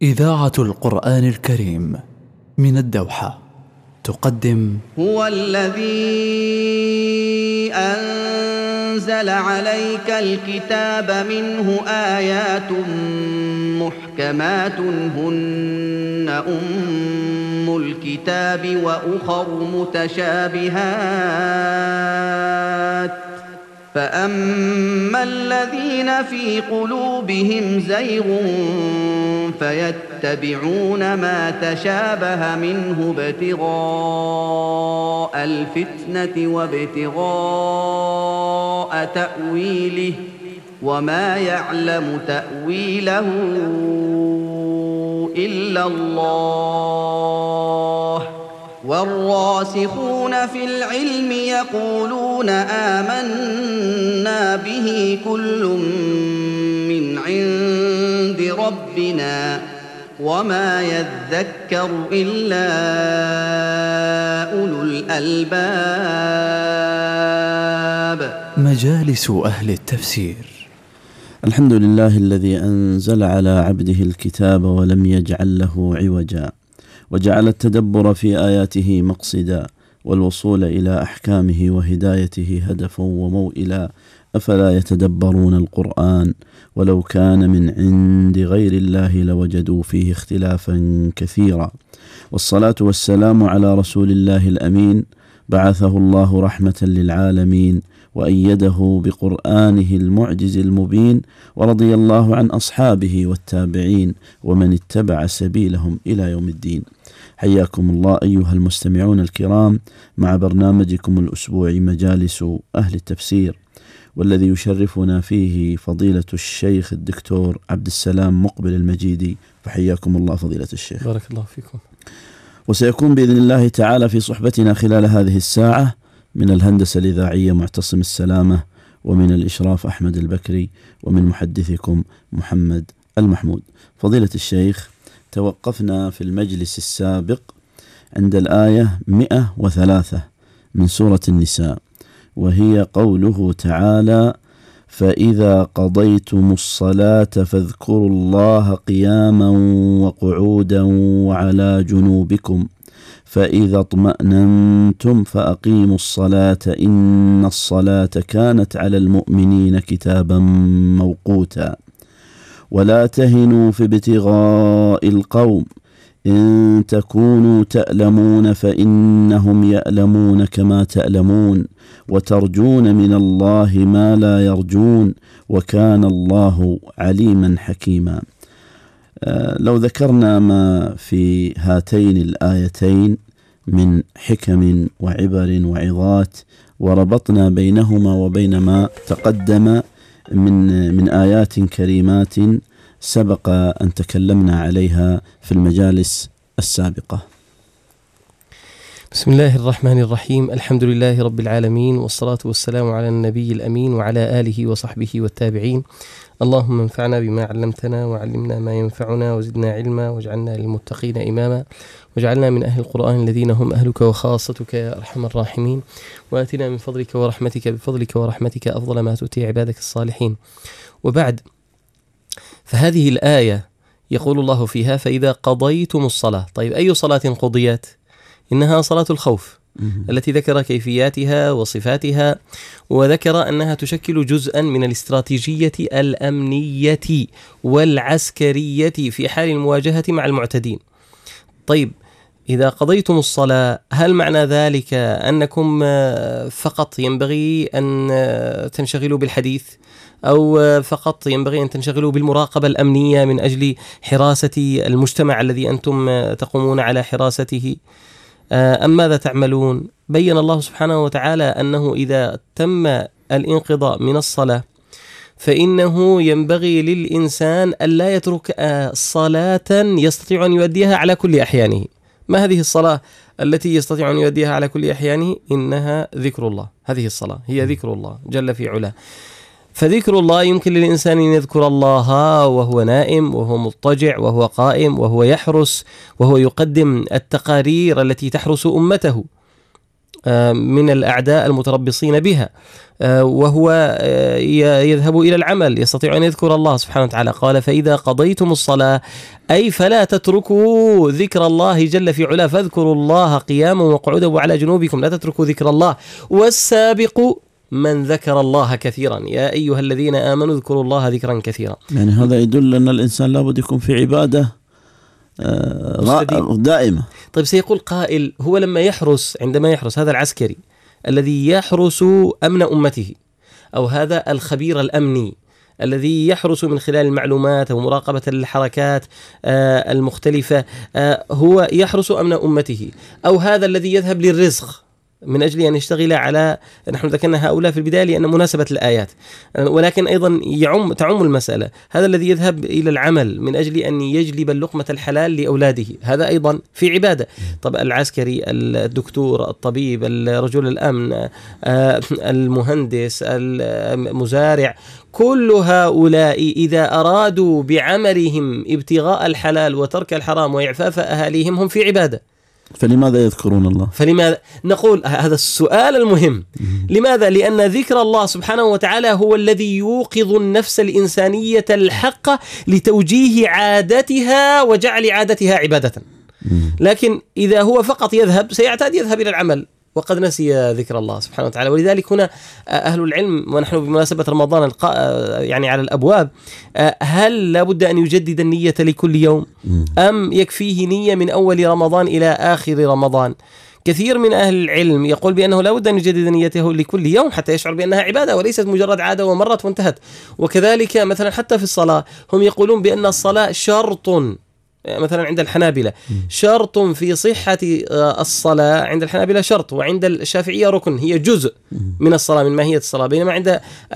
إذاعة القرآن الكريم من الدوحة تقدم هو الذي أنزل عليك الكتاب منه آيات محكمات هن أم الكتاب وأخر متشابهات فأما الذين في قلوبهم زيغ فيتبعون ما تشابه منه ابتغاء الفتنة وابتغاء تأويله وما يعلم تأويله إلا الله والراسخون في العلم يقولون آمنا به كل من عند ربنا وما يذكر إلا أولو الألباب. مجالس أهل التفسير. الحمد لله الذي أنزل على عبده الكتاب ولم يجعل له عوجا، وجعل التدبر في آياته مقصدا، والوصول إلى أحكامه وهدايته هدفا وموئلا. أفلا يتدبرون القرآن ولو كان من عند غير الله لوجدوا فيه اختلافا كثيرا. والصلاة والسلام على رسول الله الأمين، بعثه الله رحمة للعالمين وأيده بقرآنه المعجز المبين، ورضي الله عن أصحابه والتابعين ومن اتبع سبيلهم إلى يوم الدين. حياكم الله أيها المستمعون الكرام مع برنامجكم الأسبوعي مجالس أهل التفسير، والذي يشرفنا فيه فضيلة الشيخ الدكتور عبد السلام مقبل المجيدي، فحياكم الله فضيلة الشيخ. بارك الله فيكم. وسيكون بإذن الله تعالى في صحبتنا خلال هذه الساعة من الهندسة الإذاعية معتصم السلامة، ومن الإشراف أحمد البكري، ومن محدثكم محمد المحمود. فضيلة الشيخ، توقفنا في المجلس السابق عند الآية 103 من سورة النساء، وهي قوله تعالى: فإذا قضيتم الصلاة فاذكروا الله قياما وقعودا وعلى جنوبكم فإذا اطمأننتم فأقيموا الصلاة إن الصلاة كانت على المؤمنين كتابا موقوتا ولا تهنوا في ابتغاء القوم إن تكونوا تألمون فإنهم يألمون كما تألمون وترجون من الله ما لا يرجون وكان الله عليما حكيما. لو ذكرنا ما في هاتين الآيتين من حكم وعبر وعظات، وربطنا بينهما وبين ما تقدم من آيات كريمات سبق أن تكلمنا عليها في المجالس السابقة. بسم الله الرحمن الرحيم. الحمد لله رب العالمين، والصلاة والسلام على النبي الأمين وعلى آله وصحبه والتابعين. اللهم انفعنا بما علمتنا وعلمنا ما ينفعنا وزدنا علما واجعلنا للمتقين إماما واجعلنا من أهل القرآن الذين هم أهلك وخاصتك يا أرحم الراحمين، وآتنا من فضلك ورحمتك بفضلك ورحمتك أفضل ما تؤتي عبادك الصالحين. وبعد، فهذه الآية يقول الله فيها: فإذا قضيتم الصلاة. طيب، أي صلاة قضيت؟ إنها صلاة الخوف التي ذكر كيفياتها وصفاتها، وذكر أنها تشكل جزءا من الاستراتيجية الأمنية والعسكرية في حال المواجهة مع المعتدين. طيب، إذا قضيتم الصلاة، هل معنى ذلك أنكم فقط ينبغي أن تنشغلوا بالحديث، أو فقط ينبغي أن تنشغلوا بالمراقبة الأمنية من أجل حراسة المجتمع الذي أنتم تقومون على حراسته، أم ماذا تعملون؟ بيّن الله سبحانه وتعالى أنه إذا تم الانقضاء من الصلاة فإنه ينبغي للإنسان ألا يترك صلاة يستطيع أن يؤديها على كل أحيانه. ما هذه الصلاة التي يستطيع أن يؤديها على كل أحيانه؟ إنها ذكر الله. هذه الصلاة هي ذكر الله جل في علاه. فذكر الله يمكن للإنسان أن يذكر الله وهو نائم، وهو مضطجع، وهو قائم، وهو يحرس، وهو يقدم التقارير التي تحرس أمته. من الأعداء المتربصين بها، وهو يذهب إلى العمل، يستطيع أن يذكر الله سبحانه وتعالى. قال فإذا قضيتم الصلاة أي فلا تتركوا ذكر الله جل في علاه، فاذكروا الله قياما وقعودا وعلى جنوبكم، لا تتركوا ذكر الله. والسابق من ذكر الله كثيرا، يا أيها الذين آمنوا اذكروا الله ذكرا كثيرا. يعني هذا يدل أن الإنسان لابد يكون في عبادة دائمة. طيب سيقول قائل، هو عندما يحرس هذا العسكري الذي يحرس أمن أمته، أو هذا الخبير الأمني الذي يحرس من خلال المعلومات ومراقبة الحركات المختلفة، هو يحرس أمن أمته، أو هذا الذي يذهب للرزق من أجل أن يشتغل على، نحن ذكرنا هؤلاء في البداية لأن مناسبة الآيات، ولكن أيضا تعم المسألة، هذا الذي يذهب إلى العمل من أجل أن يجلب اللقمة الحلال لأولاده، هذا أيضا في عبادة. طب العسكري، الدكتور، الطبيب، الرجل الأمن، المهندس، المزارع، كل هؤلاء إذا أرادوا بعملهم ابتغاء الحلال وترك الحرام وإعفاف أهاليهم هم في عبادة. فلماذا يذكرون الله؟ فلماذا نقول هذا السؤال المهم؟ لماذا؟ لأن ذكر الله سبحانه وتعالى هو الذي يوقظ النفس الإنسانية الحقة لتوجيه عادتها وجعل عادتها عبادة. لكن إذا هو فقط سيعتاد يذهب إلى العمل وقد نسي ذكر الله سبحانه وتعالى. ولذلك هنا أهل العلم، ونحن بمناسبة رمضان يعني على الأبواب، هل لابد أن يجدد النية لكل يوم أم يكفيه نية من أول رمضان إلى آخر رمضان؟ كثير من أهل العلم يقول بأنه لابد أن يجدد نيته لكل يوم حتى يشعر بأنها عبادة وليست مجرد عادة ومرت وانتهت. وكذلك مثلا حتى في الصلاة هم يقولون بأن الصلاة شرط، مثلا عند الحنابلة شرط في صحة الصلاة، عند الحنابلة شرط، وعند الشافعية ركن، هي جزء من الصلاة من ماهية الصلاة. بينما عند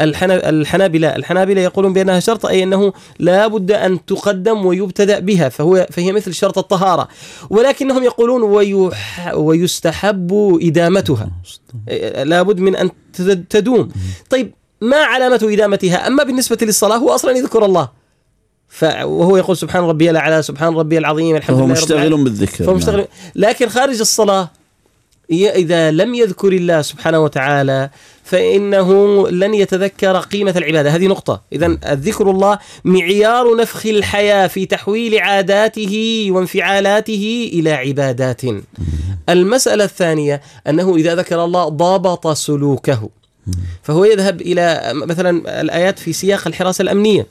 الحنابلة يقولون بأنها شرط، أي أنه لا بد أن تقدم ويبتدأ بها، فهي مثل شرط الطهارة. ولكنهم يقولون ويستحب إدامتها، لا بد من أن تدوم. طيب ما علامة إدامتها؟ أما بالنسبة للصلاة هو أصلا يذكر الله، وهو يقول سبحان ربي الأعلى، سبحان ربي العظيم، الحمد لله، مشتغل بالذكر. لكن خارج الصلاة إذا لم يذكر الله سبحانه وتعالى فإنه لن يتذكر قيمة العبادة. هذه نقطة. إذن الذكر الله معيار نفخ الحياة في تحويل عاداته وانفعالاته إلى عبادات. المسألة الثانية أنه إذا ذكر الله ضابط سلوكه، فهو يذهب إلى مثلا الآيات في سياق الحراسة الأمنية،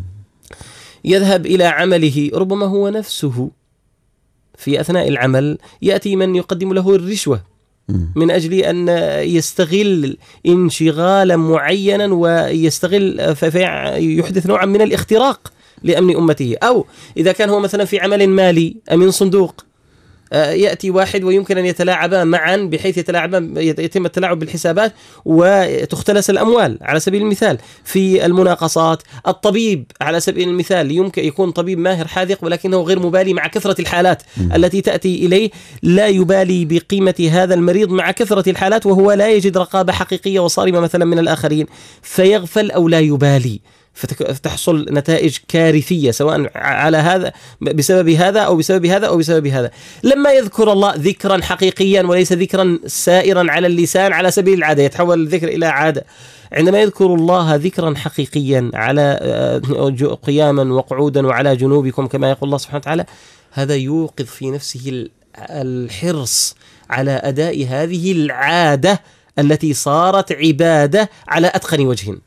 يذهب إلى عمله، ربما هو نفسه في أثناء العمل يأتي من يقدم له الرشوة من أجل أن يستغل انشغالا معينا ويستغل فيحدث نوعا من الاختراق لأمن أمته. أو إذا كان هو مثلا في عمل مالي أمين صندوق، يأتي واحد ويمكن أن يتلاعبا معا بحيث يتم التلاعب بالحسابات وتختلس الأموال على سبيل المثال. في المناقصات، الطبيب على سبيل المثال يمكن يكون طبيب ماهر حاذق ولكنه غير مبالي مع كثرة الحالات التي تأتي إليه، لا يبالي بقيمة هذا المريض مع كثرة الحالات وهو لا يجد رقابة حقيقية وصارمة مثلا من الآخرين، فيغفل أو لا يبالي، فتحصل نتائج كارثية سواء على هذا بسبب هذا أو بسبب هذا أو بسبب هذا. لما يذكر الله ذكرا حقيقيا وليس ذكرا سائرا على اللسان على سبيل العادة، يتحول الذكر إلى عادة. عندما يذكر الله ذكرا حقيقيا على قياما وقعودا وعلى جنوبكم كما يقول الله سبحانه وتعالى، هذا يوقظ في نفسه الحرص على أداء هذه العادة التي صارت عبادة على أتقن وجه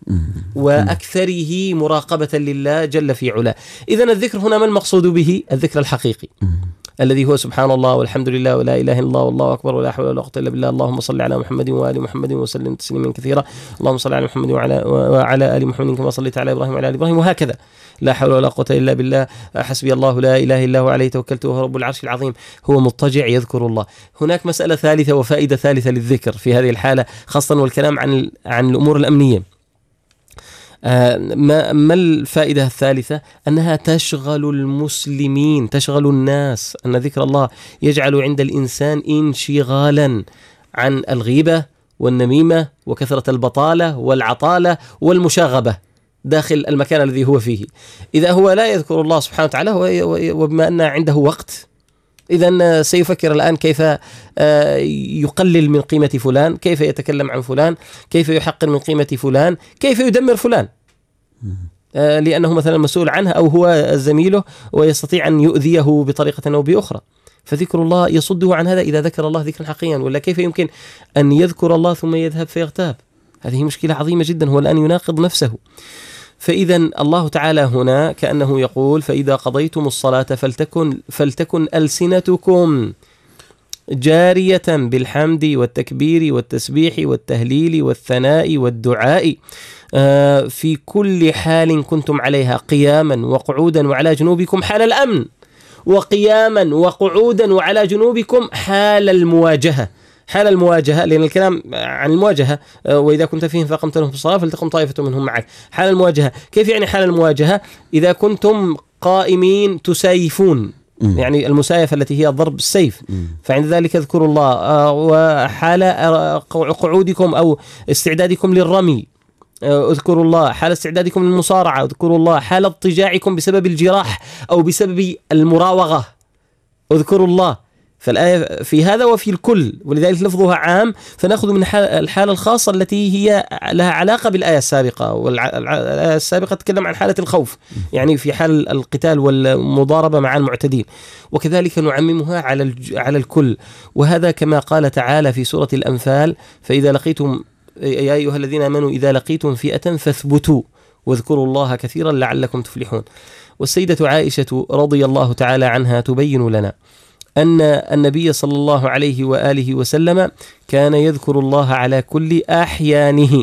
وأكثره مراقبة لله جل في علاه. إذن الذكر هنا ما المقصود به؟ الذكر الحقيقي الذي هو سبحان الله والحمد لله ولا إله إلا الله والله أكبر ولا حول ولا قوة إلا بالله، اللهم صل على محمد وآل محمد وسلم تسليما كثيرا، اللهم صل على محمد وعلى آل محمد كما صليت على إبراهيم وعلى آل إبراهيم، وهكذا. لا حول ولا قوة إلا بالله، حسبي الله لا إله إلا هو عليه توكلت وهو رب العرش العظيم. هو مضطجع يذكر الله. هناك مسألة ثالثة وفائدة ثالثة للذكر في هذه الحالة خاصة والكلام عن الأمور الأمنية. ما الفائدة الثالثة؟ أنها تشغل المسلمين، تشغل الناس، أن ذكر الله يجعل عند الإنسان انشغالا عن الغيبة والنميمة وكثرة البطالة والعطالة والمشاغبة داخل المكان الذي هو فيه. إذا هو لا يذكر الله سبحانه وتعالى وبما أن عنده وقت إذن سيفكر الآن كيف يقلل من قيمة فلان، كيف يتكلم عن فلان، كيف يحقر من قيمة فلان، كيف يدمر فلان لأنه مثلا مسؤول عنه أو هو زميله ويستطيع أن يؤذيه بطريقة أو بأخرى. فذكر الله يصده عن هذا إذا ذكر الله ذكرا حقيقيا، ولا كيف يمكن أن يذكر الله ثم يذهب فيغتاب؟ هذه مشكلة عظيمة جدا، هو الآن يناقض نفسه. فإذا الله تعالى هنا كأنه يقول: فإذا قضيتم الصلاة فلتكن ألسنتكم جارية بالحمد والتكبير والتسبيح والتهليل والثناء والدعاء في كل حال كنتم عليها، قياما وقعودا وعلى جنوبكم حال الأمن، وقياما وقعودا وعلى جنوبكم حال المواجهة. حال المواجهة لأن الكلام عن المواجهة، وإذا كنت فيهم فأقمت لهم في الصلاة فلتقم طائفة منهم معك. حال المواجهة كيف يعني حال المواجهة؟ إذا كنتم قائمين تسايفون، يعني المسايفة التي هي ضرب السيف، فعند ذلك اذكروا الله. وحال قعودكم أو استعدادكم للرمي اذكروا الله، حال استعدادكم للمصارعة اذكروا الله، حال اضطجاعكم بسبب الجراح أو بسبب المراوغة اذكروا الله. فالآية في هذا وفي الكل، ولذلك لفظها عام، فنأخذ من الحالة الخاصة التي هي لها علاقة بالآية السابقة، والآية السابقة تتكلم عن حالة الخوف، يعني في حال القتال والمضاربة مع المعتدين، وكذلك نعممها على الكل. وهذا كما قال تعالى في سورة الأنفال: فإذا لقيتم يا أيها الذين آمنوا إذا لقيتم فئة فاثبتوا واذكروا الله كثيرا لعلكم تفلحون. والسيدة عائشة رضي الله تعالى عنها تبين لنا أن النبي صلى الله عليه وآله وسلم كان يذكر الله على كل أحيانه.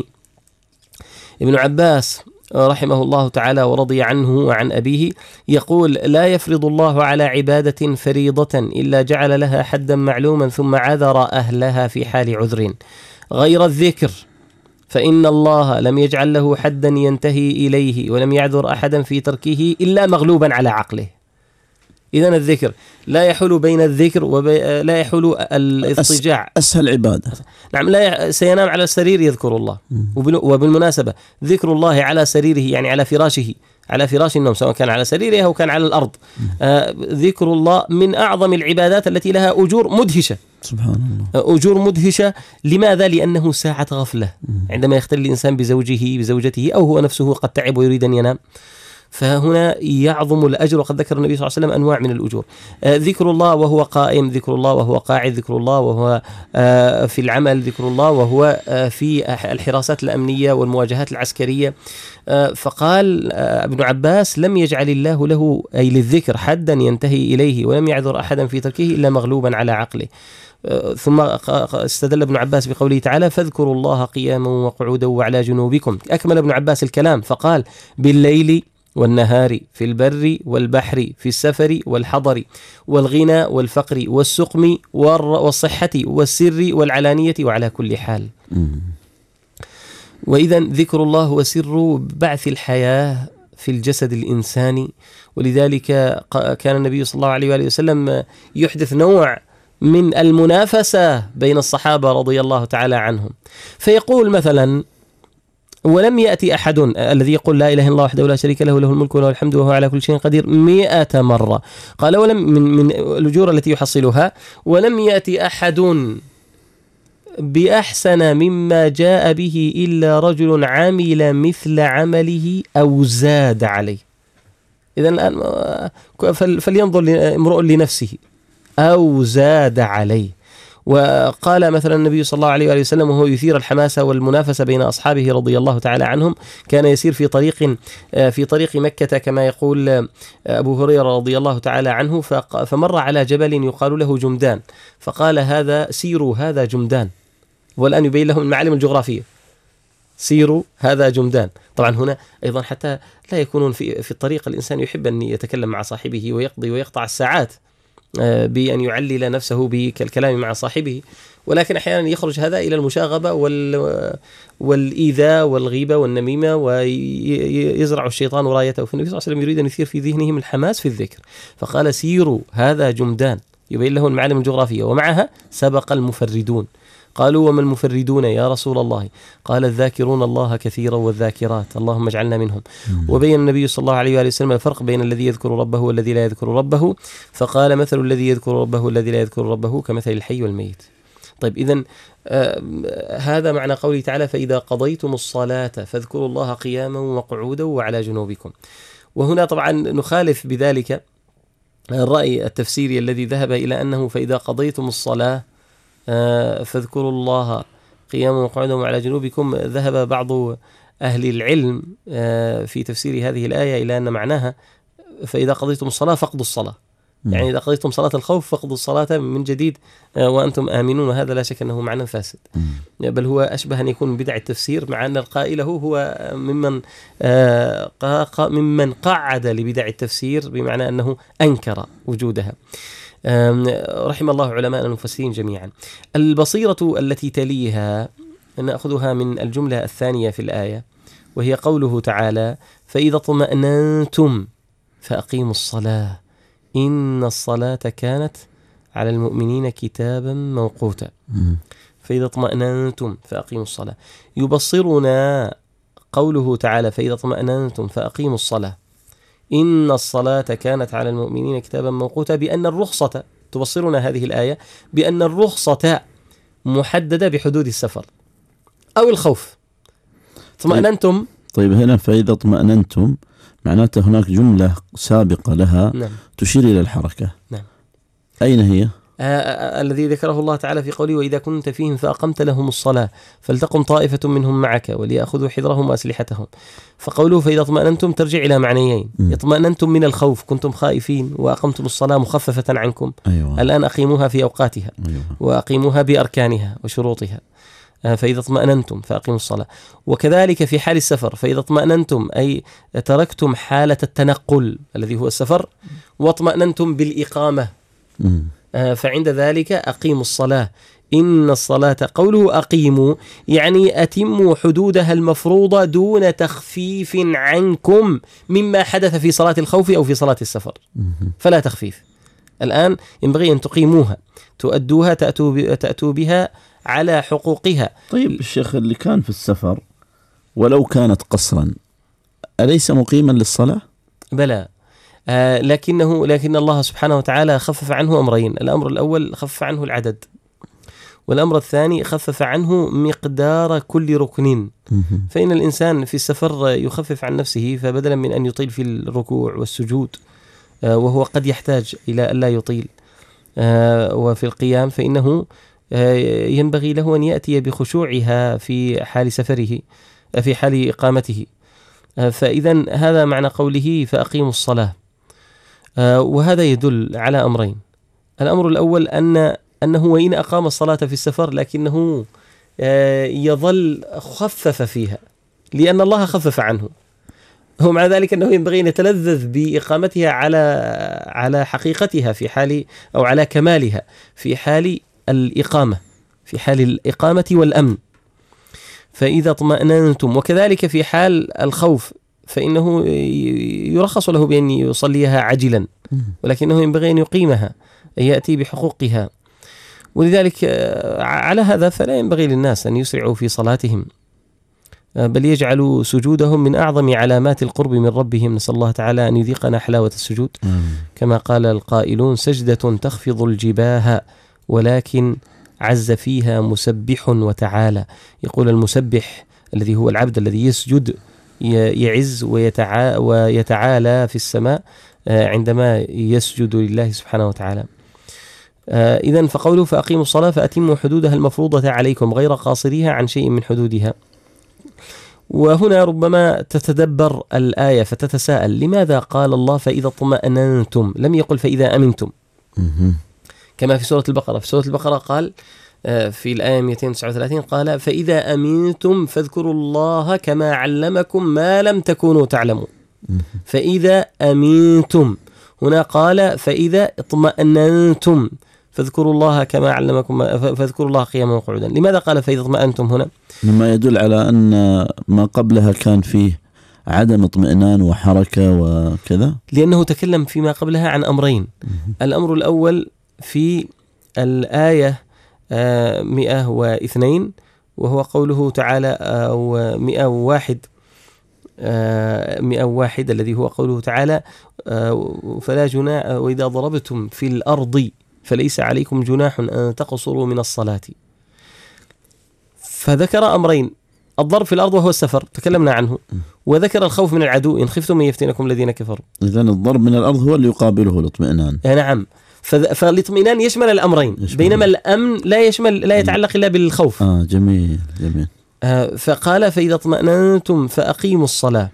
ابن عباس رحمه الله تعالى ورضي عنه وعن أبيه يقول: لا يفرض الله على عبادة فريضة إلا جعل لها حدا معلوما ثم عذر أهلها في حال عذر غير الذكر، فإن الله لم يجعل له حدا ينتهي إليه ولم يعذر أحدا في تركه إلا مغلوبا على عقله. إذن الذكر لا يحول بين الذكر ولا يحول الاضطجاع. أسهل عبادة. نعم، لا سينام على السرير يذكر الله. وبالمناسبة ذكر الله على سريره يعني على فراشه، على فراش النوم، سواء كان على سريره أو كان على الأرض. ذكر الله من أعظم العبادات التي لها أجور مدهشة. سبحان الله. أجور مدهشة. لماذا؟ لأنه ساعة غفلة عندما يختل الإنسان بزوجته أو هو نفسه قد تعب ويريد أن ينام، فهنا يعظم الأجر. وقد ذكر النبي صلى الله عليه وسلم أنواع من الأجور: ذكر الله وهو قائم، ذكر الله وهو قاعد، ذكر الله وهو في العمل، ذكر الله وهو في الحراسات الأمنية والمواجهات العسكرية. فقال ابن عباس: لم يجعل الله له أي للذكر حدا ينتهي إليه ولم يعذر أحدا في تركه إلا مغلوبا على عقله. ثم استدل ابن عباس بقوله تعالى: فاذكروا الله قياما وقعودا وعلى جنوبكم. أكمل ابن عباس الكلام فقال: بالليل والنهار، في البر والبحر، في السفر والحضر، والغنى والفقر، والسقم والصحة، والسر والعلانية، وعلى كل حال. وإذا ذكر الله هو سر بعث الحياة في الجسد الإنساني. ولذلك كان النبي صلى الله عليه وآله وسلم يحدث نوع من المنافسة بين الصحابة رضي الله تعالى عنهم، فيقول مثلا: ولم يأتي أحد الذي يقول لا إله إلا الله وحده لا شريك له له الملك وله الحمد وهو على كل شيء قدير 100 مرة. قال: ولم من الأجور التي يحصلها: ولم يأتي أحد بأحسن مما جاء به إلا رجل عمل مثل عمله أو زاد عليه. إذن الآن فلينظر امرؤ لنفسه أو زاد عليه. وقال مثلا النبي صلى الله عليه وسلم وهو يثير الحماسة والمنافسة بين أصحابه رضي الله تعالى عنهم: كان يسير في طريق مكة كما يقول أبو هريرة رضي الله تعالى عنه، فمر على جبل يقال له جمدان، فقال: هذا سيروا هذا جمدان. والآن يبين لهم المعالم الجغرافية: سيروا هذا جمدان. طبعا هنا أيضا حتى لا يكونون في الطريق الإنسان يحب أن يتكلم مع صاحبه ويقطع الساعات بأن يعلل نفسه بالكلام مع صاحبه، ولكن أحيانا يخرج هذا إلى المشاغبة والإيذاء والغيبة والنميمة، ويزرع الشيطان رايته. فالنبي صلى الله عليه وسلم يريد أن يثير في ذهنهم الحماس في الذكر، فقال: سيروا هذا جمدان، يبين له المعالم الجغرافية. ومعها سبق المفردون. قالوا وما المفردون يا رسول الله؟ قال الذاكرون الله كثيرا والذاكرات، اللهم اجعلنا منهم. وبين النبي صلى الله عليه وآله وسلم الفرق بين الذي يذكر ربه والذي لا يذكر ربه، فقال مثل الذي يذكر ربه والذي لا يذكر ربه كمثل الحي والميت. طيب إذن هذا معنى قوله تعالى فإذا قضيتم الصلاة فاذكروا الله قياما وقعودا وعلى جنوبكم. وهنا طبعا نخالف بذلك الرأي التفسيري الذي ذهب إلى أنه فإذا قضيتم الصلاة فاذكروا الله قياما وقعودا وعلى جنوبكم. ذهب بعض أهل العلم في تفسير هذه الآية إلى أن معناها فإذا قضيتم الصلاة فاقضوا الصلاة، يعني إذا قضيتم صلاة الخوف فاقضوا الصلاة من جديد وأنتم آمنون. وهذا لا شك أنه معنى فاسد، بل هو أشبه أن يكون بدع التفسير، مع أن القائله هو ممن قعد لبدع التفسير، بمعنى أنه أنكر وجودها. رحم الله علماء المفسرين جميعا. البصيرة التي تليها نأخذها من الجملة الثانية في الآية، وهي قوله تعالى فإذا اطمأننتم فأقيموا الصلاة إن الصلاة كانت على المؤمنين كتابا موقوتا. فإذا اطمأننتم فأقيموا الصلاة. يبصرنا قوله تعالى فإذا اطمأننتم فأقيموا الصلاة إن الصلاة كانت على المؤمنين كتابا موقوتا، بأن الرخصة، تبصرنا هذه الآية بأن الرخصة محددة بحدود السفر أو الخوف. اطمأننتم. طيب هنا فإذا اطمأننتم معناته هناك جملة سابقة لها نعم. تشير إلى الحركة. نعم. أين هي؟ الذي ذكره الله تعالى في قوله وإذا كنت فيهم فأقمت لهم الصلاة فلتقم طائفة منهم معك وليأخذوا حذرهم وأسلحتهم. فقوله فإذا اطمأننتم ترجع إلى معنيين. اطمأننتم من الخوف، كنتم خائفين وأقمتم الصلاة مخففة عنكم. أيوة. الآن أقيموها في أوقاتها. أيوة. وأقيموها بأركانها وشروطها. فإذا اطمأننتم فأقيموا الصلاة. وكذلك في حال السفر فإذا اطمأننتم أي تركتم حالة التنقل الذي هو السفر واطمأننتم بالإقامة، فعند ذلك أقيموا الصلاة إن الصلاة. قوله أقيموا يعني أتموا حدودها المفروضة دون تخفيف عنكم مما حدث في صلاة الخوف أو في صلاة السفر، فلا تخفيف. الآن ينبغي أن تقيموها، تؤدوها، تأتوا بها على حقوقها. طيب الشيخ اللي كان في السفر ولو كانت قصرا أليس مقيما للصلاة؟ بلى، لكن الله سبحانه وتعالى خفف عنه أمرين. الأمر الأول خفف عنه العدد، والأمر الثاني خفف عنه مقدار كل ركن. فإن الإنسان في السفر يخفف عن نفسه، فبدلا من أن يطيل في الركوع والسجود وهو قد يحتاج إلى ألا يطيل وفي القيام، فإنه ينبغي له أن يأتي بخشوعها في حال سفره في حال إقامته. فإذا هذا معنى قوله فأقيموا الصلاة. وهذا يدل على أمرين. الأمر الأول أنه وإن أقام الصلاة في السفر لكنه يظل خفف فيها لأن الله خفف عنه. هو مع ذلك أنه ينبغي أن يتلذذ بإقامتها على حقيقتها في حال أو على كمالها في حال الإقامة، في حال الإقامة والأمن. فإذا اطمأننتم. وكذلك في حال الخوف فإنه يرخص له بأن يصليها عجلا، ولكنه ينبغي أن يقيمها، أن يأتي بحقوقها. ولذلك على هذا فلا ينبغي للناس أن يسرعوا في صلاتهم، بل يجعلوا سجودهم من أعظم علامات القرب من ربهم. نسأل الله تعالى أن يذيقنا حلاوة السجود، كما قال القائلون سجدة تخفض الجباه ولكن عز فيها مسبح وتعالى. يقول المسبح الذي هو العبد الذي يسجد يعز ويتعالى في السماء عندما يسجد لله سبحانه وتعالى. إذن فقوله فأقيموا الصلاة فأتموا حدودها المفروضة عليكم غير قاصريها عن شيء من حدودها. وهنا ربما تتدبر الآية فتتساءل لماذا قال الله فإذا اطمأننتم، لم يقل فإذا أمنتم كما في سورة البقرة. في سورة البقرة قال في الآية 239 قال فإذا أمنتم فاذكروا الله كما علمكم ما لم تكونوا تعلمون. فإذا أمنتم. هنا قال فإذا اطمأننتم فاذكروا الله كما علمكم فاذكروا الله قياما وقعودا. لماذا قال فإذا اطمأنتم هنا؟ مما يدل على أن ما قبلها كان فيه عدم اطمئنان وحركة وكذا، لأنه تكلم فيما قبلها عن أمرين. الأمر الأول في الآية 102 وهو قوله تعالى، أو 101 الذي هو قوله تعالى فلا جناح وإذا ضربتم في الأرض فليس عليكم جناح أن تقصروا من الصلاة. فذكر أمرين: الضرب في الأرض وهو السفر تكلمنا عنه، وذكر الخوف من العدو إن خفتم أن يفتنكم الذين كفروا. إذن الضرب من الأرض هو اللي يقابله الاطمئنان. نعم، فالاطمئنان يشمل الأمرين، بينما الأمن لا يتعلق إلا بالخوف. جميل. فقال فإذا اطمأننتم فأقيموا الصلاة.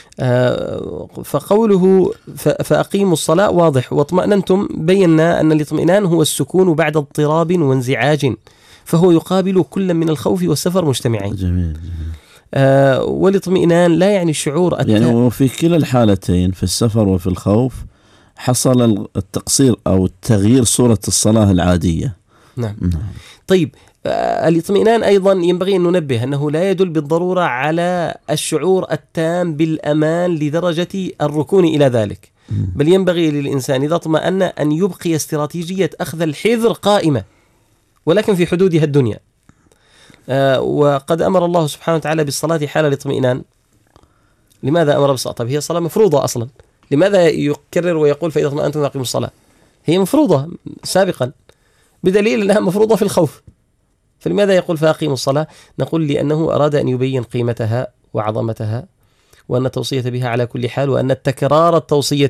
فقوله فأقيموا الصلاة واضح، واطمأننتم بينا أن الاطمئنان هو السكون بعد اضطراب وانزعاج، فهو يقابل كل من الخوف والسفر مجتمعين. جميل. والاطمئنان لا يعني الشعور يعني وفي كلا الحالتين في السفر وفي الخوف حصل التقصير أو تغيير صورة الصلاة العادية. نعم. طيب، الاطمئنان أيضا ينبغي أن ننبه أنه لا يدل بالضرورة على الشعور التام بالأمان لدرجة الركون إلى ذلك، بل ينبغي للإنسان إذا اطمأن أن يبقي استراتيجية أخذ الحذر قائمة، ولكن في حدودها الدنيا. وقد أمر الله سبحانه وتعالى بالصلاة حال الاطمئنان. لماذا أمر بالصلاة؟ طيب هي الصلاة مفروضة أصلا، لماذا يكرر ويقول فإذا اطمأنتم فأقيموا الصلاة؟ هي مفروضة سابقا بدليل أنها مفروضة في الخوف، فلماذا يقول فأقيموا الصلاة؟ نقول لأنه أراد أن يبين قيمتها وعظمتها، وأن التوصية بها على كل حال، وأن التكرار التوصية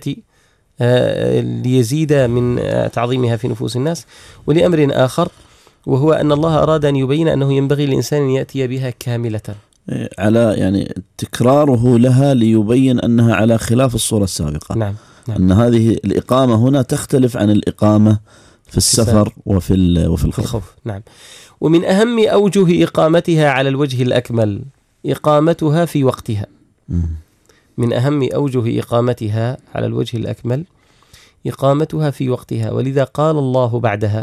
ليزيد من تعظيمها في نفوس الناس، ولأمر آخر وهو أن الله أراد أن يبين أنه ينبغي للإنسان أن يأتي بها كاملة، على يعني تكراره لها ليبين أنها على خلاف الصورة السابقة. نعم. أن هذه الإقامة هنا تختلف عن الإقامة في السفر وفي الخوف. نعم. ومن أهم أوجه إقامتها على الوجه الأكمل إقامتها في وقتها. من أهم أوجه إقامتها على الوجه الأكمل إقامتها في وقتها، ولذا قال الله بعدها: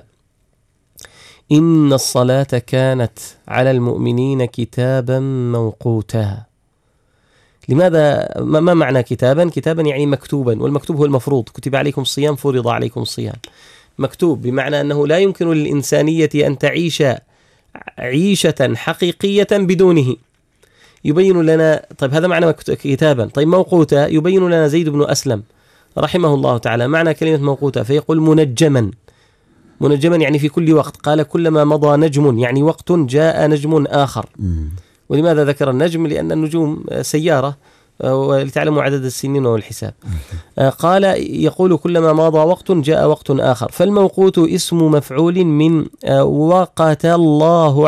إن الصلاة كانت على المؤمنين كتابا موقوتا. لماذا؟ ما معنى كتابا؟ كتابا يعني مكتوبا، والمكتوب هو المفروض. كتب عليكم الصيام، فرض عليكم الصيام. مكتوب بمعنى أنه لا يمكن للإنسانية أن تعيش عيشة حقيقية بدونه. يبين لنا، طيب هذا معنى كتابا. طيب موقوتا يبين لنا زيد بن أسلم رحمه الله تعالى معنى كلمة موقوتا، فيقول منجما يعني في كل وقت. قال كلما مضى نجم يعني وقت جاء نجم آخر. ولماذا ذكر النجم؟ لأن النجوم سيارة، ولتعلموا عدد السنين والحساب. قال يقول كلما مضى وقت جاء وقت آخر. فالموقوت اسم مفعول من وقت الله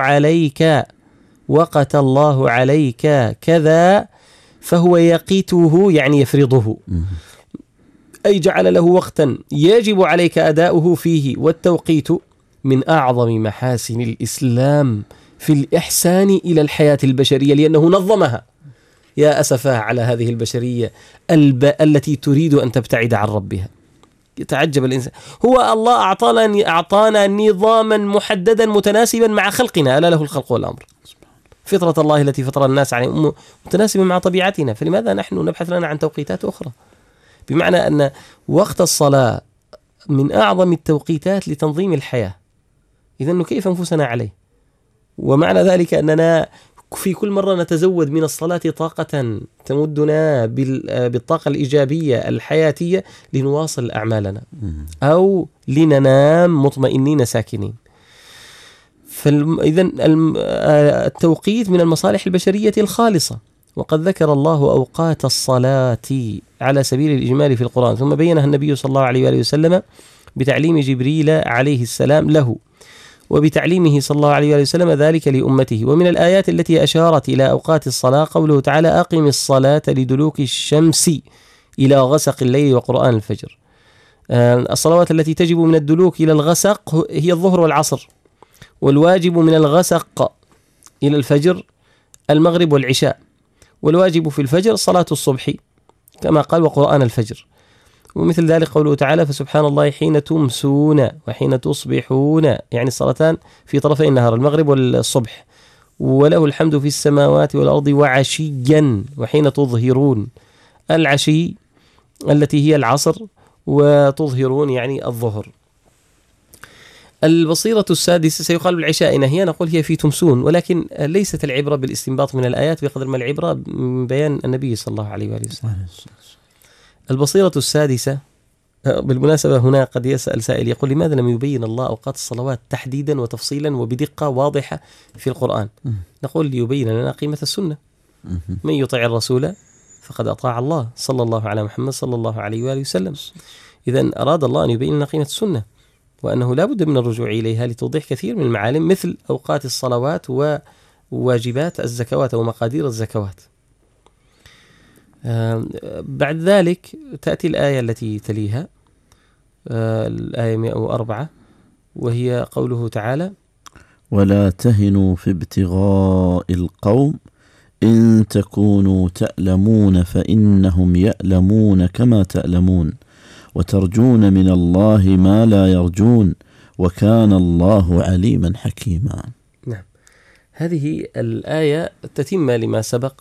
عليك كذا، فهو يقيته يعني يفرضه، أي جعل له وقتا يجب عليك أداؤه فيه. والتوقيت من أعظم محاسن الإسلام في الإحسان إلى الحياة البشرية، لأنه نظمها. يا أسفاه على هذه البشرية التي تريد أن تبتعد عن ربها. يتعجب الإنسان، هو الله أعطانا نظاما محددا متناسبا مع خلقنا، ألا له الخلق والأمر. فطرة الله التي فطر الناس عليه متناسبة مع طبيعتنا، فلماذا نحن نبحث لنا عن توقيتات أخرى؟ بمعنى أن وقت الصلاة من أعظم التوقيتات لتنظيم الحياة. إذن نكيف أنفسنا عليه، ومعنى ذلك أننا في كل مرة نتزود من الصلاة طاقة تمدنا بالطاقة الإيجابية الحياتية لنواصل أعمالنا أو لننام مطمئنين ساكنين. فإذن التوقيت من المصالح البشرية الخالصة. وقد ذكر الله أوقات الصلاة على سبيل الإجمال في القرآن، ثم بينها النبي صلى الله عليه وآله وسلم بتعليم جبريل عليه السلام له، وبتعليمه صلى الله عليه وآله وسلم ذلك لأمته. ومن الآيات التي أشارت إلى أوقات الصلاة قوله تعالى: أقم الصلاة لدلوك الشمس إلى غسق الليل وقرآن الفجر. الصلوات التي تجب من الدلوك إلى الغسق هي الظهر والعصر، والواجب من الغسق إلى الفجر المغرب والعشاء، والواجب في الفجر صلاة الصبح كما قال وقرآن الفجر. ومثل ذلك قوله تعالى: فسبحان الله حين تمسون وحين تصبحون، يعني الصلاتان في طرفي النهار المغرب والصبح. وله الحمد في السماوات والأرض وعشيا وحين تظهرون. العشي التي هي العصر، وتظهرون يعني الظهر. البصيرة السادسة سيقال بالعشاء هي، نقول هي في تمسون، ولكن ليست العبرة بالاستنباط من الآيات بقدر ما العبرة من بيان النبي صلى الله عليه وآله وسلم. البصيرة السادسة، بالمناسبة هنا قد يسأل سائل يقول لماذا لم يبين الله أوقات الصلوات تحديدا وتفصيلا وبدقة واضحة في القرآن؟ نقول ليبين لنا قيمة السنة. من يطيع الرسول فقد أطاع الله، صلى الله على محمد صلى الله عليه وآله وسلم. إذن أراد الله أن يبين لنا قيمة السنة، وأنه لا بد من الرجوع إليها لتوضيح كثير من المعالم مثل أوقات الصلوات وواجبات الزكوات أو مقادير الزكوات. بعد ذلك تأتي الآية التي تليها، الآية 104، وهي قوله تعالى: ولا تهنوا في ابتغاء القوم إن تكونوا تألمون فإنهم يألمون كما تألمون وترجون من الله ما لا يرجون وكان الله عليما حكيما. نعم، هذه الآية تتمة لما سبق،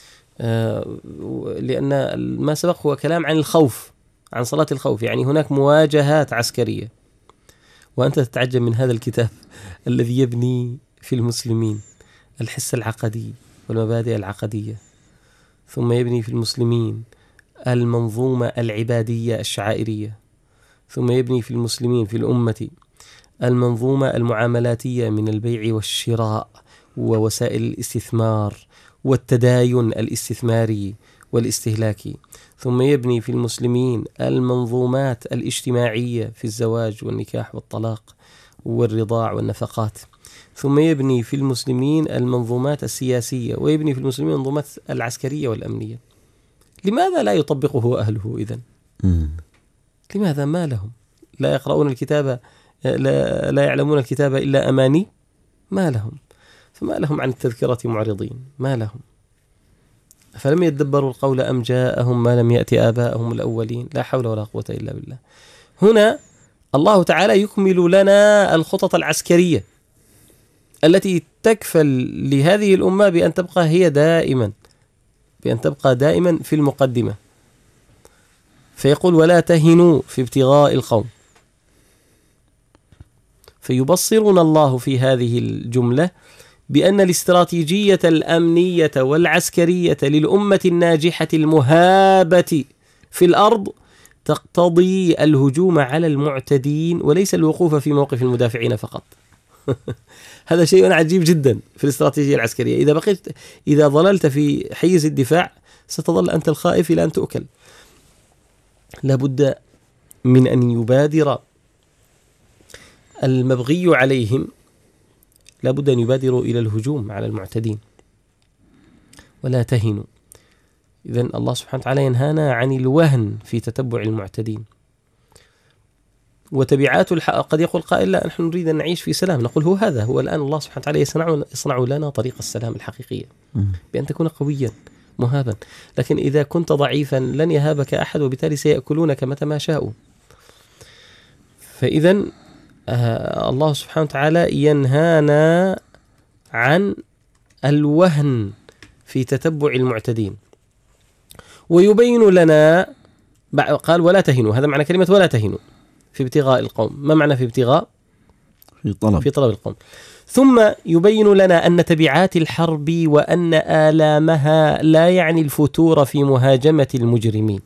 لأن ما سبق هو كلام عن الخوف، عن صلاة الخوف، يعني هناك مواجهات عسكرية، وأنت تتعجب من هذا الكتاب الذي يبني في المسلمين الحس العقدي والمبادئ العقدية، ثم يبني في المسلمين المنظومة العبادية الشعائرية، ثم يبني في المسلمين في الأمة المنظومة المعاملاتية من البيع والشراء ووسائل الاستثمار والتداين الاستثماري والاستهلاكي، ثم يبني في المسلمين المنظومات الاجتماعية في الزواج والنكاح والطلاق والرضاع والنفقات، ثم يبني في المسلمين المنظومات السياسية، ويبني في المسلمين المنظومات العسكرية والأمنية. لماذا لا يطبقه أهله إذن؟ لماذا؟ ما لهم؟ لا يقرؤون الكتاب، لا يعلمون الكتاب إلا أماني؟ ما لهم؟ فما لهم عن التذكرة معرضين؟ ما لهم؟ فلم يدبروا القول أم جاءهم ما لم يأتي آباءهم الأولين؟ لا حول ولا قوة إلا بالله. هنا الله تعالى يكمل لنا الخطط العسكرية التي تكفل لهذه الأمة بأن تبقى هي دائما في المقدمة. فيقول: ولا تهنوا في ابتغاء القوم. فيبصرنا الله في هذه الجملة بأن الاستراتيجية الأمنية والعسكرية للأمة الناجحة المهابة في الأرض تقتضي الهجوم على المعتدين وليس الوقوف في موقف المدافعين فقط. هذا شيء عجيب جدا في الاستراتيجية العسكرية. إذا ظللت في حيز الدفاع ستظل أنت الخائف إلى أن تؤكل. لابد من أن يبادر المبغي عليهم، لابد أن يبادروا إلى الهجوم على المعتدين. ولا تهنوا. إذن الله سبحانه وتعالى ينهانا عن الوهن في تتبع المعتدين. وتبعات قد يقول قائل: لا، نحن نريد أن نعيش في سلام. نقول هو الآن الله سبحانه وتعالى يصنع لنا طريق السلام الحقيقية بأن تكون قويا مهابا. لكن إذا كنت ضعيفا لن يهابك أحد، وبالتالي سيأكلونك متى ما شاءوا. فإذن الله سبحانه وتعالى ينهانا عن الوهن في تتبع المعتدين، ويبين لنا، قال: ولا تهنوا. هذا معنى كلمة ولا تهنوا في ابتغاء القوم. ما معنى في ابتغاء؟ في طلب القوم. ثم يبين لنا أن تبعات الحرب وأن آلامها لا يعني الفتور في مهاجمة المجرمين.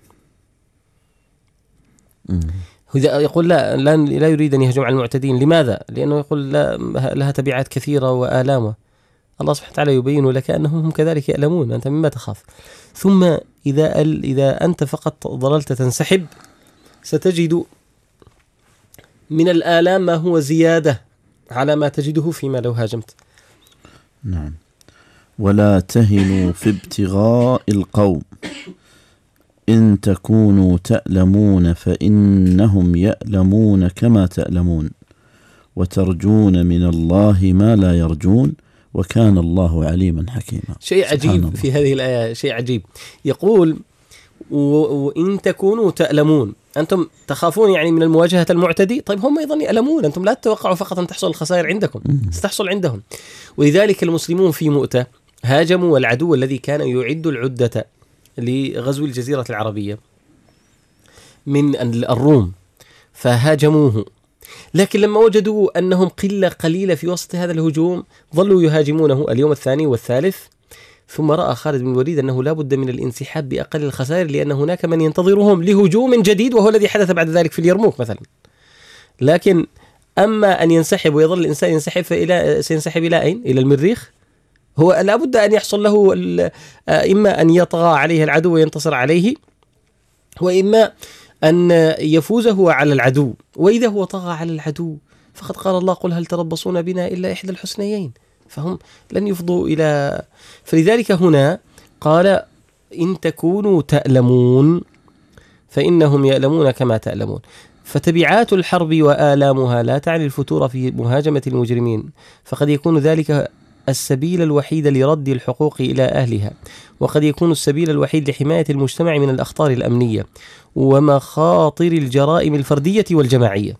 يقول لا يريد أن يهجم على المعتدين. لماذا؟ لأنه يقول لها تبعات كثيرة وآلامة. الله سبحانه وتعالى يبين لك أنهم كذلك يألمون، أنت مما تخاف. ثم إذا أنت فقط ظللت تنسحب ستجد من الآلام ما هو زيادة على ما تجده فيما لو هاجمت. نعم. ولا تهنوا في ابتغاء القوم إن تكونوا تألمون فإنهم يألمون كما تألمون وترجون من الله ما لا يرجون وكان الله عليما حكيما. شيء عجيب في هذه الآية، شيء عجيب. يقول: وإن تكونوا تألمون، أنتم تخافون يعني من المواجهة المعتدي. طيب هم أيضا يألمون، أنتم لا تتوقعوا فقط أن تحصل الخسائر عندكم، ستحصل عندهم. ولذلك المسلمون في مؤتة هاجموا العدو الذي كان يعد العدة لغزو الجزيرة العربية من الروم، فهاجموه. لكن لما وجدوا أنهم قلة قليلة في وسط هذا الهجوم ظلوا يهاجمونه اليوم الثاني والثالث، ثم رأى خالد بن الوليد أنه لا بد من الانسحاب بأقل الخسائر، لأن هناك من ينتظرهم لهجوم جديد، وهو الذي حدث بعد ذلك في اليرموك مثلا. لكن أما أن ينسحب ويظل الإنسان ينسحب سينسحب إلى أين؟ إلى المريخ. هو لا بد أن يحصل له إما أن يطغى عليه العدو وينتصر عليه، وإما أن يفوز هو على العدو. وإذا هو طغى على العدو فقد قال الله: قل هل تربصون بنا إلا إحدى الحسنيين، فهم لن يفضوا إلى. فلذلك هنا قال: إن تكونوا تألمون فإنهم يألمون كما تألمون. فتبعات الحرب وآلامها لا تعني الفتور في مهاجمة المجرمين، فقد يكون ذلك السبيل الوحيد لرد الحقوق إلى أهلها، وقد يكون السبيل الوحيد لحماية المجتمع من الأخطار الأمنية ومخاطر الجرائم الفردية والجماعية.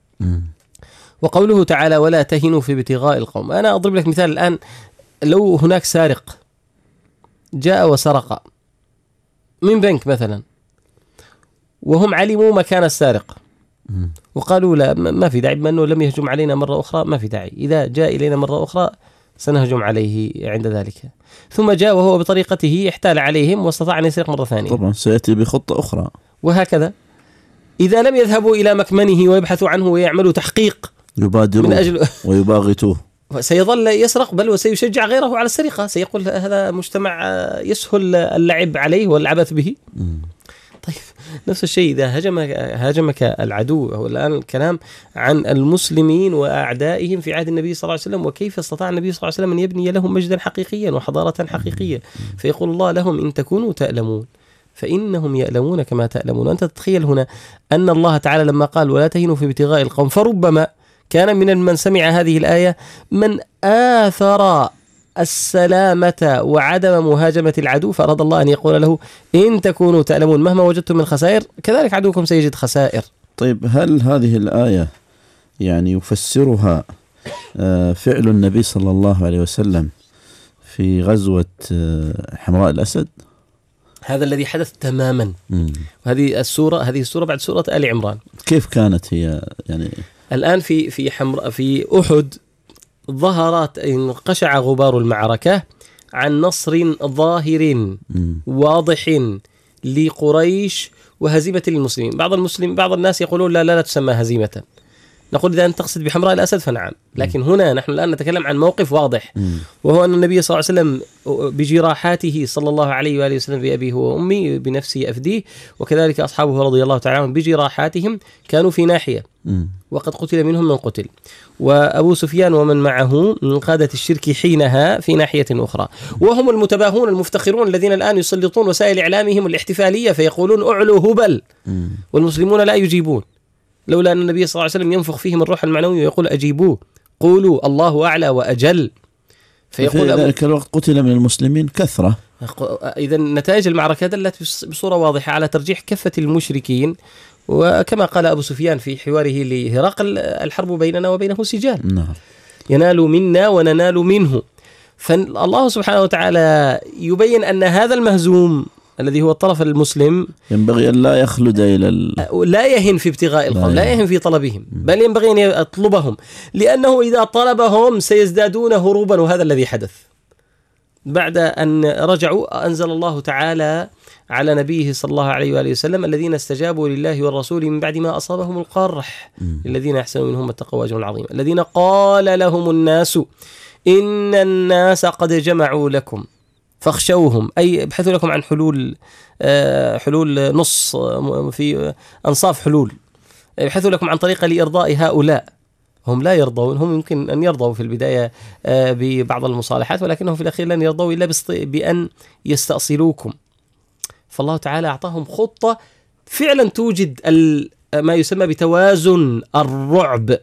وقوله تعالى: ولا تهنوا في ابتغاء القوم. أنا أضرب لك مثال الآن: لو هناك سارق جاء وسرق من بنك مثلا، وهم علموا مكان السارق وقالوا لا ما في داعي، بما أنه لم يهجم علينا مرة أخرى ما في داعي، إذا جاء إلينا مرة أخرى سنهجم عليه عند ذلك. ثم جاء وهو بطريقته احتال عليهم واستطاع أن يسرق مرة ثانية، طبعا سيأتي بخطة أخرى. وهكذا إذا لم يذهبوا إلى مكمنه ويبحثوا عنه ويعملوا تحقيق يبادروا من أجل ويباغتوه، سيظل يسرق، بل وسيشجع غيره على السرقة. سيقول هذا مجتمع يسهل اللعب عليه والعبث به. طيب نفس الشيء إذا هاجمك العدو. هو الآن الكلام عن المسلمين وأعدائهم في عهد النبي صلى الله عليه وسلم، وكيف استطاع النبي صلى الله عليه وسلم أن يبني لهم مجدا حقيقيا وحضارة حقيقية. فيقول الله لهم: إن تكونوا تألمون فإنهم يألمون كما تألمون. وأنت تتخيل هنا أن الله تعالى لما قال: ولا تهنوا في ابتغاء القوم، فربما كان من سمع هذه الآية من آثر السلامة وعدم مهاجمة العدو، فأراد الله أن يقول له: إن تكونوا تألمون مهما وجدتم من خسائر كذلك عدوكم سيجد خسائر. طيب هل هذه الآية يعني يفسرها فعل النبي صلى الله عليه وسلم في غزوة حمراء الأسد؟ هذا الذي حدث تماما. وهذه السورة بعد سورة آل عمران. كيف كانت هي يعني الآن في أحد ظهرت انقشع غبار المعركة عن نصر ظاهر واضح لقريش وهزيمة للمسلمين. بعض الناس يقولون لا تسمى هزيمة. نقول إذا أنت تقصد بحمراء الأسد فنعم، لكن هنا نحن الآن نتكلم عن موقف واضح، وهو أن النبي صلى الله عليه وسلم بجراحاته صلى الله عليه وآله وسلم بأبيه وأمي بنفسه أفديه، وكذلك أصحابه رضي الله تعالى عنهم بجراحاتهم كانوا في ناحية وقد قتل منهم من قتل، وأبو سفيان ومن معه من قادة الشرك حينها في ناحية أخرى، وهم المتباهون المفتخرون الذين الآن يسلطون وسائل إعلامهم الاحتفالية فيقولون أعلوا هبل، والمسلمون لا يجيبون، لولا أن النبي صلى الله عليه وسلم ينفخ فيهم الروح المعنوي ويقول أجيبوه قولوا الله أعلى وأجل. فيقول في ذلك الوقت قتل من المسلمين كثرة. إذا نتائج المعركة دلت بصورة واضحة على ترجيح كفة المشركين، وكما قال أبو سفيان في حواره لهرقل: الحرب بيننا وبينه سجال ينال منا وننال منه. فالله سبحانه وتعالى يبين أن هذا المهزوم الذي هو الطرف المسلم ينبغي أن لا يخلد لا يهن في ابتغاء القوم، لا يهن في طلبهم، بل ينبغي أن يطلبهم، لأنه إذا طلبهم سيزدادون هروبا. وهذا الذي حدث بعد أن رجعوا. أنزل الله تعالى على نبيه صلى الله عليه وآله وسلم: الذين استجابوا لله والرسول من بعد ما أصابهم القرح الذين أحسنوا منهم اتقوا أجر عظيم، الذين قال لهم الناس إن الناس قد جمعوا لكم فاخشوهم، أي ابحثوا لكم عن حلول نص في أنصاف حلول، ابحثوا لكم عن طريقة لإرضاء هؤلاء. هم لا يرضون، هم يمكن أن يرضوا في البداية ببعض المصالحات، ولكنهم في الأخير لن يرضوا إلا بأن يستأصلوكم. فالله تعالى أعطاهم خطة فعلا توجد ما يسمى بتوازن الرعب،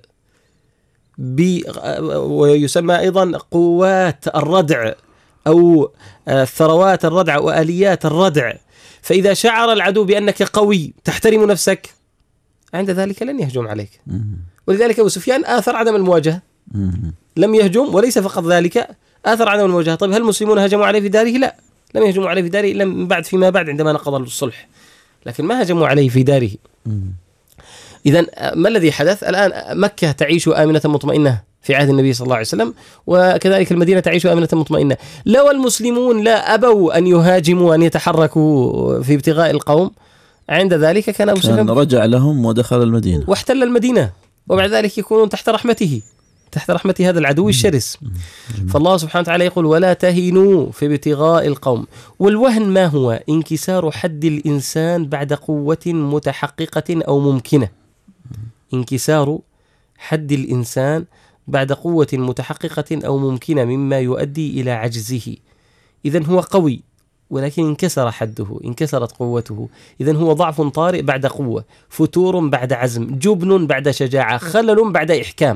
ويسمى أيضا قوات الردع أو ثروات الردع وآليات الردع. فإذا شعر العدو بأنك قوي تحترم نفسك عند ذلك لن يهجم عليك. ولذلك أبو سفيان آثر عدم المواجهة، لم يهجم، وليس فقط ذلك آثر عدم المواجهة. طيب هل المسلمون هجموا عليه في داره؟ لا، لم يهجموا عليه في داره إلا فيما بعد عندما نقض الصلح، لكن ما هجموا عليه في داره. إذن ما الذي حدث؟ الآن مكة تعيش آمنة مطمئنة في عهد النبي صلى الله عليه وسلم، وكذلك المدينة تعيش آمنة مطمئنة. لو المسلمون لا أبوا أن يهاجموا أن يتحركوا في ابتغاء القوم، عند ذلك كان أبو سفيان رجع لهم ودخل المدينة واحتل المدينة، وبعد ذلك يكونون تحت رحمته، تحت رحمة هذا العدو الشرس. فالله سبحانه وتعالى يقول ولا تهنوا في ابتغاء القوم. والوهن ما هو؟ انكسار حد الإنسان بعد قوة متحققة أو ممكنة. انكسار حد الإنسان بعد قوة متحققة أو ممكنة مما يؤدي إلى عجزه. إذن هو قوي ولكن انكسر حده، انكسرت قوته، إذن هو ضعف طارئ بعد قوة، فتور بعد عزم، جبن بعد شجاعة، خلل بعد إحكام،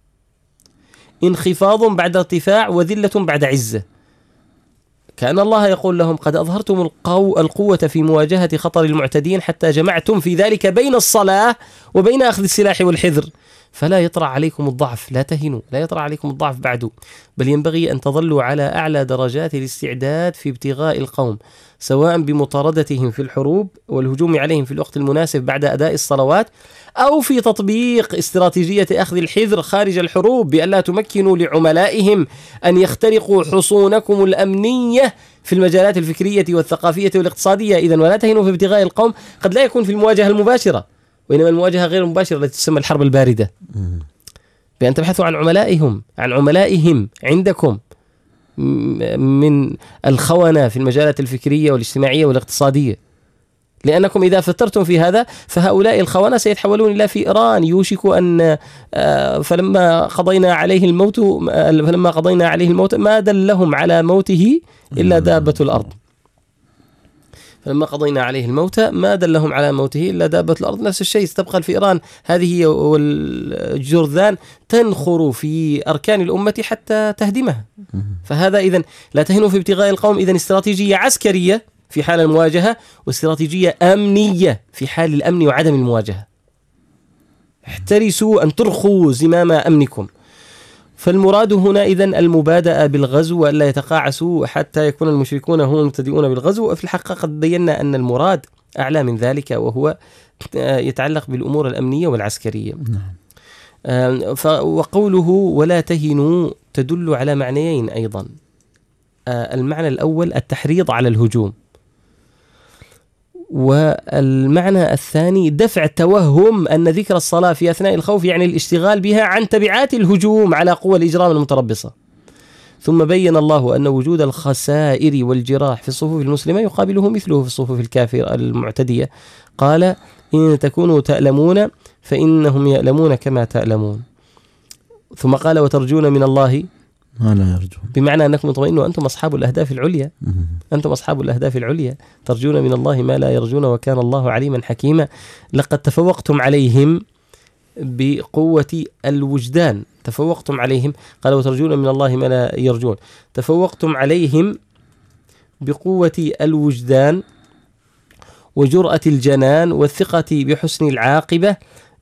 انخفاض بعد ارتفاع، وذلة بعد عزة. كأن الله يقول لهم قد أظهرتم القوة في مواجهة خطر المعتدين حتى جمعتم في ذلك بين الصلاة وبين أخذ السلاح والحذر، فلا يطرأ عليكم الضعف، لا تهنوا، لا يطرأ عليكم الضعف بعد، بل ينبغي أن تظلوا على أعلى درجات الاستعداد في ابتغاء القوم، سواء بمطاردتهم في الحروب والهجوم عليهم في الوقت المناسب بعد أداء الصلوات، أو في تطبيق استراتيجية أخذ الحذر خارج الحروب بألا تمكنوا لعملائهم أن يخترقوا حصونكم الأمنية في المجالات الفكرية والثقافية والاقتصادية. إذن ولا تهنوا في ابتغاء القوم قد لا يكون في المواجهة المباشرة، وإنما المواجهة غير المباشرة التي تسمى الحرب الباردة، بأن تبحثوا عن عملائهم عندكم من الخونة في المجالات الفكرية والاجتماعية والاقتصادية، لأنكم إذا فترتم في هذا فهؤلاء الخونة سيتحولون إلى فئران يوشك أن فلما قضينا عليه الموت ما دلهم على موته إلا دابة الأرض. فلما قضينا عليه الموت ما دلهم على موته إلا دابة الأرض. نفس الشيء، استبقى الفئران هذه والجرذان تنخر في أركان الأمة حتى تهدمها. فهذا إذن لا تهنوا في ابتغاء القوم، إذن استراتيجية عسكرية في حال المواجهة، واستراتيجية أمنية في حال الأمن وعدم المواجهة. احترسوا أن ترخوا زمام أمنكم. فالمراد هنا إذن المبادئة بالغزو وألا يتقاعسوا حتى يكون المشركون هم المبتدئون بالغزو. وفي الحقيقة قد بينا أن المراد أعلى من ذلك، وهو يتعلق بالأمور الأمنية والعسكرية. وقوله ولا تهنوا تدل على معنيين أيضا. المعنى الأول التحريض على الهجوم، والمعنى الثاني دفع توهم أن ذكر الصلاة في أثناء الخوف يعني الاشتغال بها عن تبعات الهجوم على قوى الإجرام المتربصة. ثم بين الله أن وجود الخسائر والجراح في الصفوف المسلمة يقابله مثله في الصفوف الكافرة المعتدية. قال إن تكونوا تألمون فإنهم يألمون كما تألمون. ثم قال وترجون من الله ما لا يرجون، بمعنى أنكم مطمئنون وأنتم أصحاب الأهداف العليا، أنتم أصحاب الأهداف العليا، ترجون من الله ما لا يرجون وكان الله عليما حكيما. لقد تفوقتم عليهم بقوة الوجدان، تفوقتم عليهم، قال وترجون من الله ما لا يرجون، تفوقتم عليهم بقوة الوجدان وجرأة الجنان والثقة بحسن العاقبة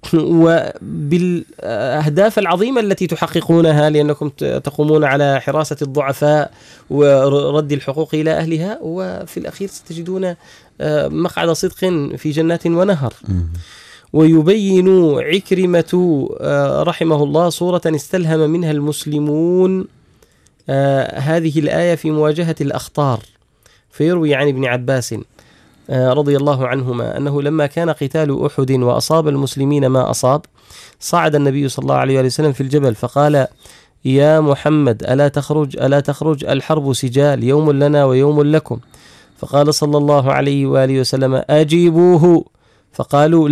وبالأهداف العظيمة التي تحققونها، لأنكم تقومون على حراسة الضعفاء ورد الحقوق إلى أهلها، وفي الأخير ستجدون مقعد صدق في جنات ونهر. ويبين عكرمة رحمه الله صورة استلهم منها المسلمون هذه الآية في مواجهة الأخطار، فيروي عن ابن عباس رضي الله عنهما أنه لما كان قتال أحد وأصاب المسلمين ما أصاب، صعد النبي صلى الله عليه وسلم في الجبل فقال يا محمد ألا تخرج الحرب سجال، يوم لنا ويوم لكم. فقال صلى الله عليه وآله وسلم أجيبوه، فقالوا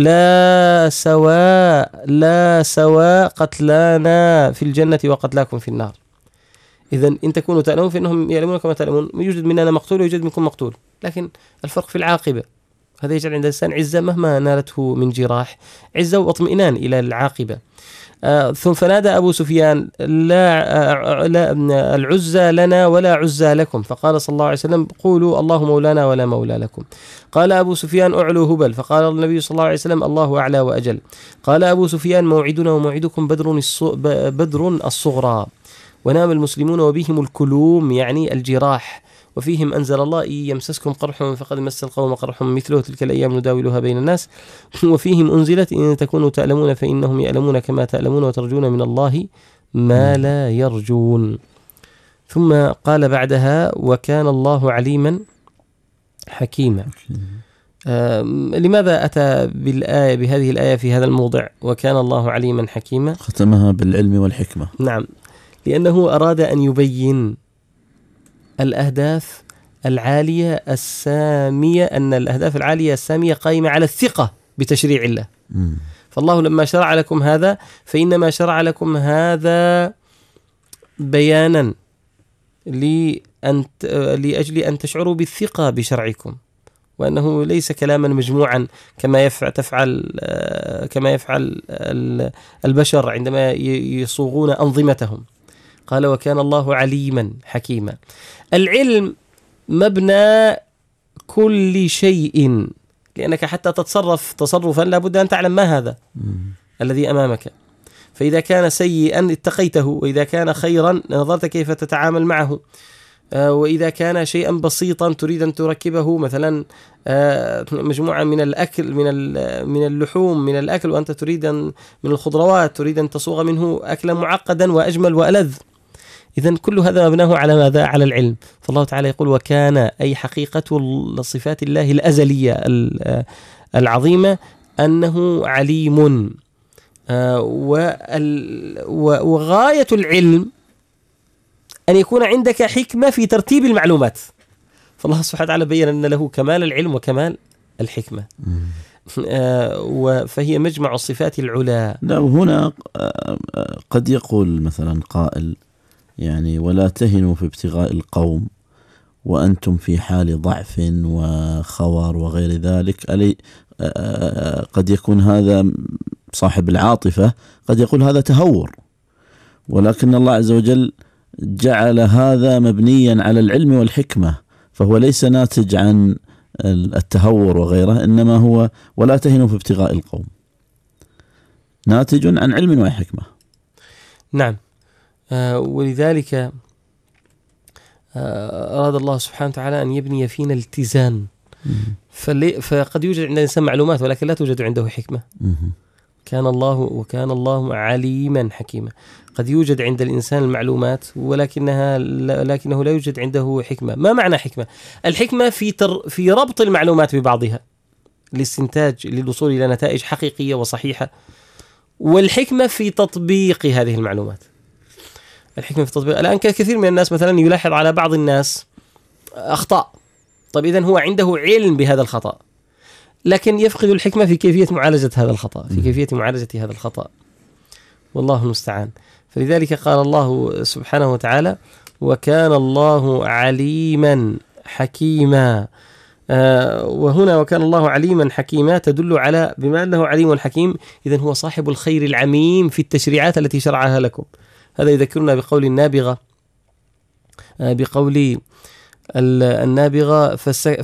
لا سواء قتلانا في الجنة وقتلاكم في النار. إذن إن تكونوا تألمون فإنهم يعلمون كما تألمون، يوجد مننا مقتول ويوجد منكم مقتول، لكن الفرق في العاقبة. هذا يجعل عند الإنسان عزة مهما نالته من جراح، عزة واطمئنان إلى العاقبة. ثم فنادى أبو سفيان لا العزى لنا ولا عزى لكم، فقال صلى الله عليه وسلم قولوا الله مولانا ولا مولى لكم. قال أبو سفيان أعلو هبل، فقال النبي صلى الله عليه وسلم الله أعلى وأجل. قال أبو سفيان موعدنا وموعدكم بدر الصغرى. ونام المسلمون وبهم الكلوم يعني الجراح، وفيهم أنزل الله إن يمسسكم قرح فقد مس القوم قرح مثله تلك الأيام نداولها بين الناس. وفيهم أنزلت إن تكونوا تألمون فإنهم يألمون كما تألمون وترجون من الله ما لا يرجون. ثم قال بعدها وكان الله عليما حكيما. لماذا أتى بهذه الآية في هذا الموضع وكان الله عليما حكيما؟ ختمها بالعلم والحكمة. نعم، لأنه أراد أن يبين الأهداف العالية السامية، أن الأهداف العالية السامية قائمة على الثقة بتشريع الله. فالله لما شرع لكم هذا فإنما شرع لكم هذا بيانا لأجل أن تشعروا بالثقة بشرعكم، وأنه ليس كلاما مجموعا كما يفعل البشر عندما يصوغون أنظمتهم. قال وكان الله عليما حكيما. العلم مبنى كل شيء، لأنك حتى تتصرف تصرفا لابد أن تعلم ما هذا الذي أمامك. فإذا كان سيئا اتقيته، وإذا كان خيرا نظرت كيف تتعامل معه، وإذا كان شيئا بسيطا تريد أن تركبه، مثلا مجموعة من الأكل من اللحوم من الأكل، وأنت تريد من الخضروات تريد أن تصوغ منه أكلا معقدا وأجمل وألذ. إذن كل هذا مبناه على ماذا؟ على العلم. فالله تعالى يقول وكان، أي حقيقة صفات الله الأزلية العظيمة أنه عليم. وغاية العلم أن يكون عندك حكمة في ترتيب المعلومات. فالله سبحانه وتعالى بيّن أن له كمال العلم وكمال الحكمة. فهي مجمع الصفات العلى. هنا قد يقول مثلا قائل يعني ولا تهنوا في ابتغاء القوم وأنتم في حال ضعف وخور وغير ذلك. قد يكون هذا صاحب العاطفة قد يقول هذا تهور، ولكن الله عز وجل جعل هذا مبنيا على العلم والحكمة، فهو ليس ناتج عن التهور وغيره، إنما هو ولا تهنوا في ابتغاء القوم ناتج عن علم وحكمة. نعم، ولذلك أراد الله سبحانه وتعالى أن يبني فينا الاتزان. فقد يوجد عند الإنسان معلومات ولكن لا توجد عنده حكمة. وكان الله عليما حكيما. قد يوجد عند الإنسان المعلومات لكنه لا يوجد عنده حكمة. ما معنى حكمة؟ الحكمة في ربط المعلومات ببعضها للاستنتاج للوصول إلى نتائج حقيقية وصحيحة، والحكمة في تطبيق هذه المعلومات. الحكمة في تطبيق. الآن كثير من الناس مثلا يلاحظ على بعض الناس أخطاء، طيب إذن هو عنده علم بهذا الخطأ لكن يفقد الحكمة في كيفية معالجة هذا الخطأ، في كيفية معالجة هذا الخطأ، والله المستعان. فلذلك قال الله سبحانه وتعالى وكان الله عليما حكيما. وهنا وكان الله عليما حكيما تدل على بما أنه عليم حكيم إذن هو صاحب الخير العميم في التشريعات التي شرعها لكم. هذا يذكرنا بقول النابغة، بقول النابغة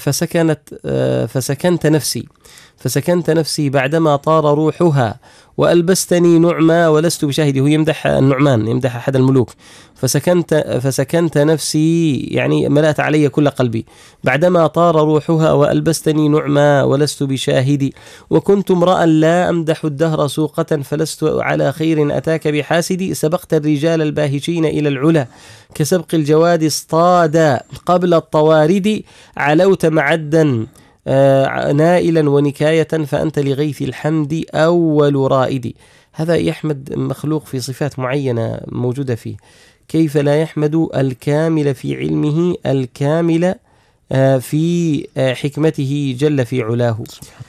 فسكنت نفسي بعدما طار روحها وألبستني نعما ولست بشاهد. هو يمدح النعمان، يمدح أحد الملوك. فسكنت نفسي يعني ملأت علي كل قلبي بعدما طار روحها وألبستني نعما ولست بشاهد. وكنت امرأ لا أمدح الدهر سوقة فلست على خير أتاك بحاسد. سبقت الرجال الباهجين إلى العلا كسبق الجواد اصطاد قبل الطوارد. علوت معدا نائلا ونكاية فأنت لغيث الحمد أول رائد. هذا يحمد مخلوق في صفات معينة موجودة فيه. كيف لا يحمد الكامل في علمه الكامل في حكمته جل في علاه.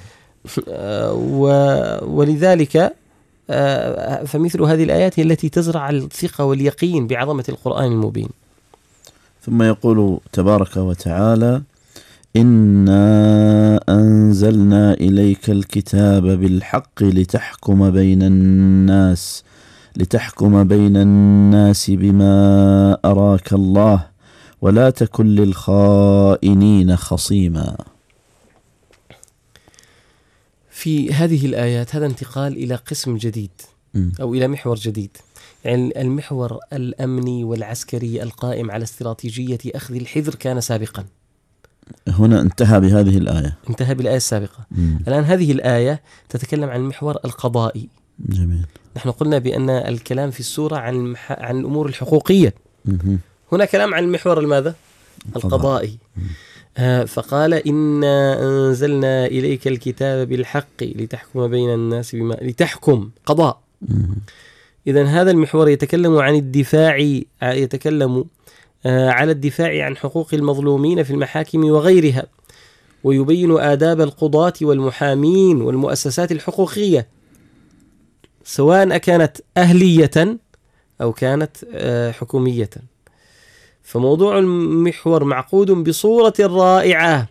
ولذلك فمثل هذه الآيات التي تزرع الثقة واليقين بعظمة القرآن المبين. ثم يقول تبارك وتعالى إنا أنزلنا إليك الكتاب بالحق لتحكم بين الناس بما أراك الله ولا تكن للخائنين خصيما. في هذه الآيات هذا انتقال إلى قسم جديد أو إلى محور جديد. يعني المحور الأمني والعسكري القائم على استراتيجية أخذ الحذر كان سابقا، هنا انتهى بهذه الآية، انتهى بالآية السابقة. الآن هذه الآية تتكلم عن المحور القضائي. جميل. نحن قلنا بأن الكلام في السورة عن الأمور الحقوقية. هنا كلام عن المحور الماذا؟ القضائي. فقال إنا أنزلنا إليك الكتاب بالحق لتحكم بين الناس بما لتحكم قضاء. إذن هذا المحور يتكلم عن الدفاع، يتكلم على الدفاع عن حقوق المظلومين في المحاكم وغيرها، ويبين آداب القضاة والمحامين والمؤسسات الحقوقية سواء كانت أهلية أو كانت حكومية. فموضوع المحور معقود بصورة رائعة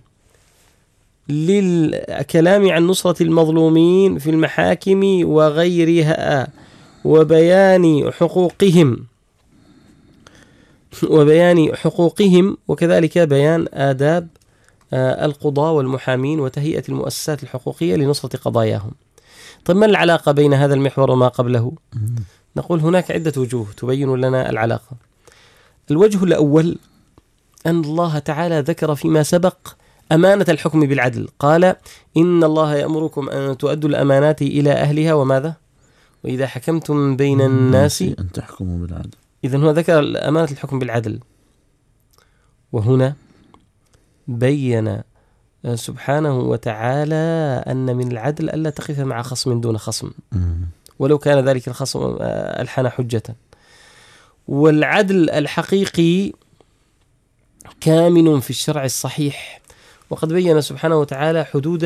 للكلام عن نصرة المظلومين في المحاكم وغيرها، وبيان حقوقهم وكذلك بيان آداب القضاة والمحامين وتهيئة المؤسسات الحقوقية لنصرة قضاياهم. طيب ما العلاقة بين هذا المحور وما قبله؟ نقول هناك عدة وجوه تبين لنا العلاقة. الوجه الأول أن الله تعالى ذكر فيما سبق أمانة الحكم بالعدل، قال إن الله يأمركم أن تؤدوا الأمانات إلى أهلها وماذا؟ وإذا حكمتم بين الناس أن تحكموا بالعدل. إذن هو ذكر أمانة الحكم بالعدل، وهنا بين سبحانه وتعالى أن من العدل ألا تقف مع خصم دون خصم ولو كان ذلك الخصم ألحن حجة. والعدل الحقيقي كامن في الشرع الصحيح، وقد بين سبحانه وتعالى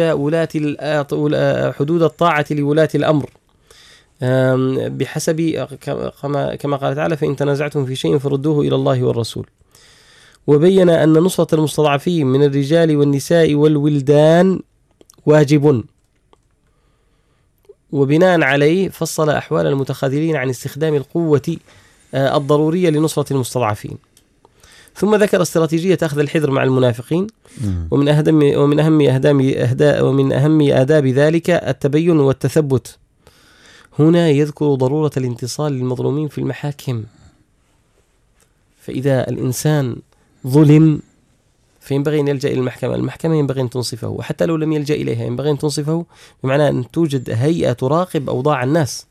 حدود الطاعة لولاة الأمر بحسب كما قال تعالى فإن تنازعتم في شيء فردوه إلى الله والرسول. وبين أن نصرة المستضعفين من الرجال والنساء والولدان واجب، وبناء عليه فصل أحوال المتخاذلين عن استخدام القوة الضرورية لنصرة المستضعفين. ثم ذكر استراتيجية أخذ الحذر مع المنافقين، ومن أهم آداب ذلك التبين والتثبت. هنا يذكر ضرورة الانتصال للمظلومين في المحاكم، فإذا الإنسان ظلم فينبغي أن يلجأ إلى المحكمة ينبغي أن تنصفه، وحتى لو لم يلجأ إليها ينبغي أن تنصفه، بمعنى أن توجد هيئة تراقب أوضاع الناس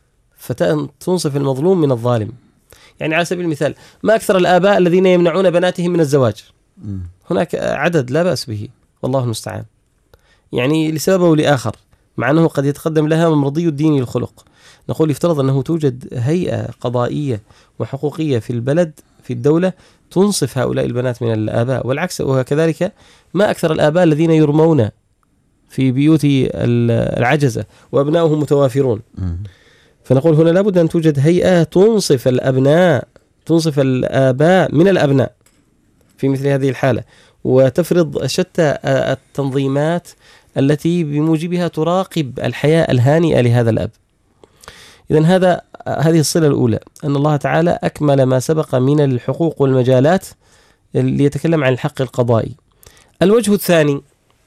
فتنصف المظلوم من الظالم. يعني على سبيل المثال ما أكثر الآباء الذين يمنعون بناتهم من الزواج؟ هناك عدد لا بأس به والله المستعان، يعني لسبب أو لآخر، مع أنه قد يتقدم لها مرضي الدين الخلق. نقول يفترض أنه توجد هيئة قضائية وحقوقية في البلد في الدولة تنصف هؤلاء البنات من الآباء، والعكس. وكذلك ما أكثر الآباء الذين يرمون في بيوت العجزة وأبناؤهم متوافرون. فنقول هنا لابد أن توجد هيئة تنصف الأبناء، تنصف الآباء من الأبناء في مثل هذه الحالة، وتفرض شتى التنظيمات التي بموجبها تراقب الحياة الهانئة لهذا الأب. إذن هذه الصلة الأولى، أن الله تعالى أكمل ما سبق من الحقوق والمجالات ليتكلم عن الحق القضائي. الوجه الثاني،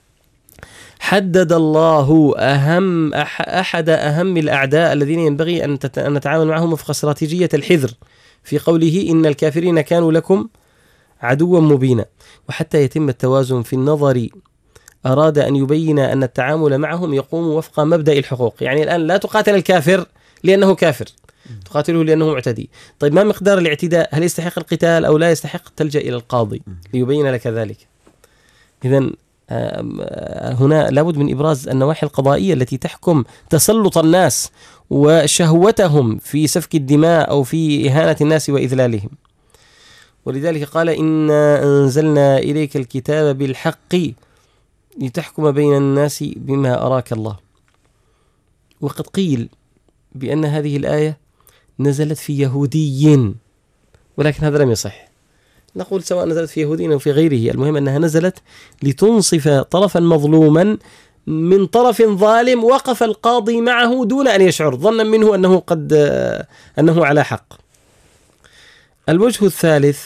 حدد الله أحد أهم الأعداء الذين ينبغي أن نتعامل معهم وفق استراتيجية الحذر في قوله إن الكافرين كانوا لكم عدوا مبينا. وحتى يتم التوازن في النظر أراد أن يبين أن التعامل معهم يقوم وفق مبدأ الحقوق. يعني الآن لا تقاتل الكافر لأنه كافر، تقاتله لأنه معتدي. طيب ما مقدار الاعتداء؟ هل يستحق القتال أو لا يستحق؟ تلجأ إلى القاضي ليبين لك ذلك. إذن هنا لابد من إبراز النواحي القضائية التي تحكم تسلط الناس وشهوتهم في سفك الدماء أو في إهانة الناس وإذلالهم. ولذلك قال إنا أنزلنا إليك الكتاب بالحق لتحكم بين الناس بما أراك الله. وقد قيل بأن هذه الآية نزلت في يهودي، ولكن هذا لم يصح. نقول سواء نزلت في يهودي أو في غيره، المهم أنها نزلت لتنصف طرفا مظلوما من طرف ظالم وقف القاضي معه دون أن يشعر، ظنا منه أنه على حق. الوجه الثالث،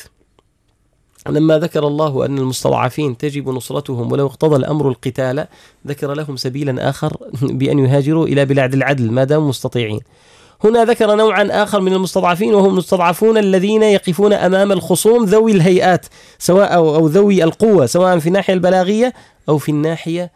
لما ذكر الله أن المستضعفين تجب نصرتهم ولو اقتضى الأمر القتال، ذكر لهم سبيلا آخر بأن يهاجروا إلى بلاد العدل ما داموا مستطيعين. هنا ذكر نوعا آخر من المستضعفين، وهم المستضعفون الذين يقفون أمام الخصوم ذوي الهيئات سواء أو ذوي القوة، سواء في الناحية البلاغية أو في الناحية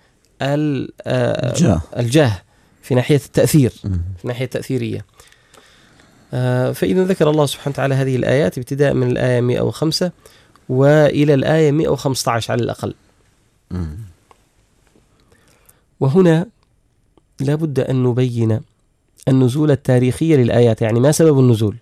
الجاه، في ناحية التأثير، في الناحية التأثيرية. فإذا ذكر الله سبحانه وتعالى هذه الآيات ابتداء من الآية 105 وإلى الآية 115 على الأقل. وهنا لا بد أن نبين النزول التاريخي للآيات، يعني ما سبب النزول.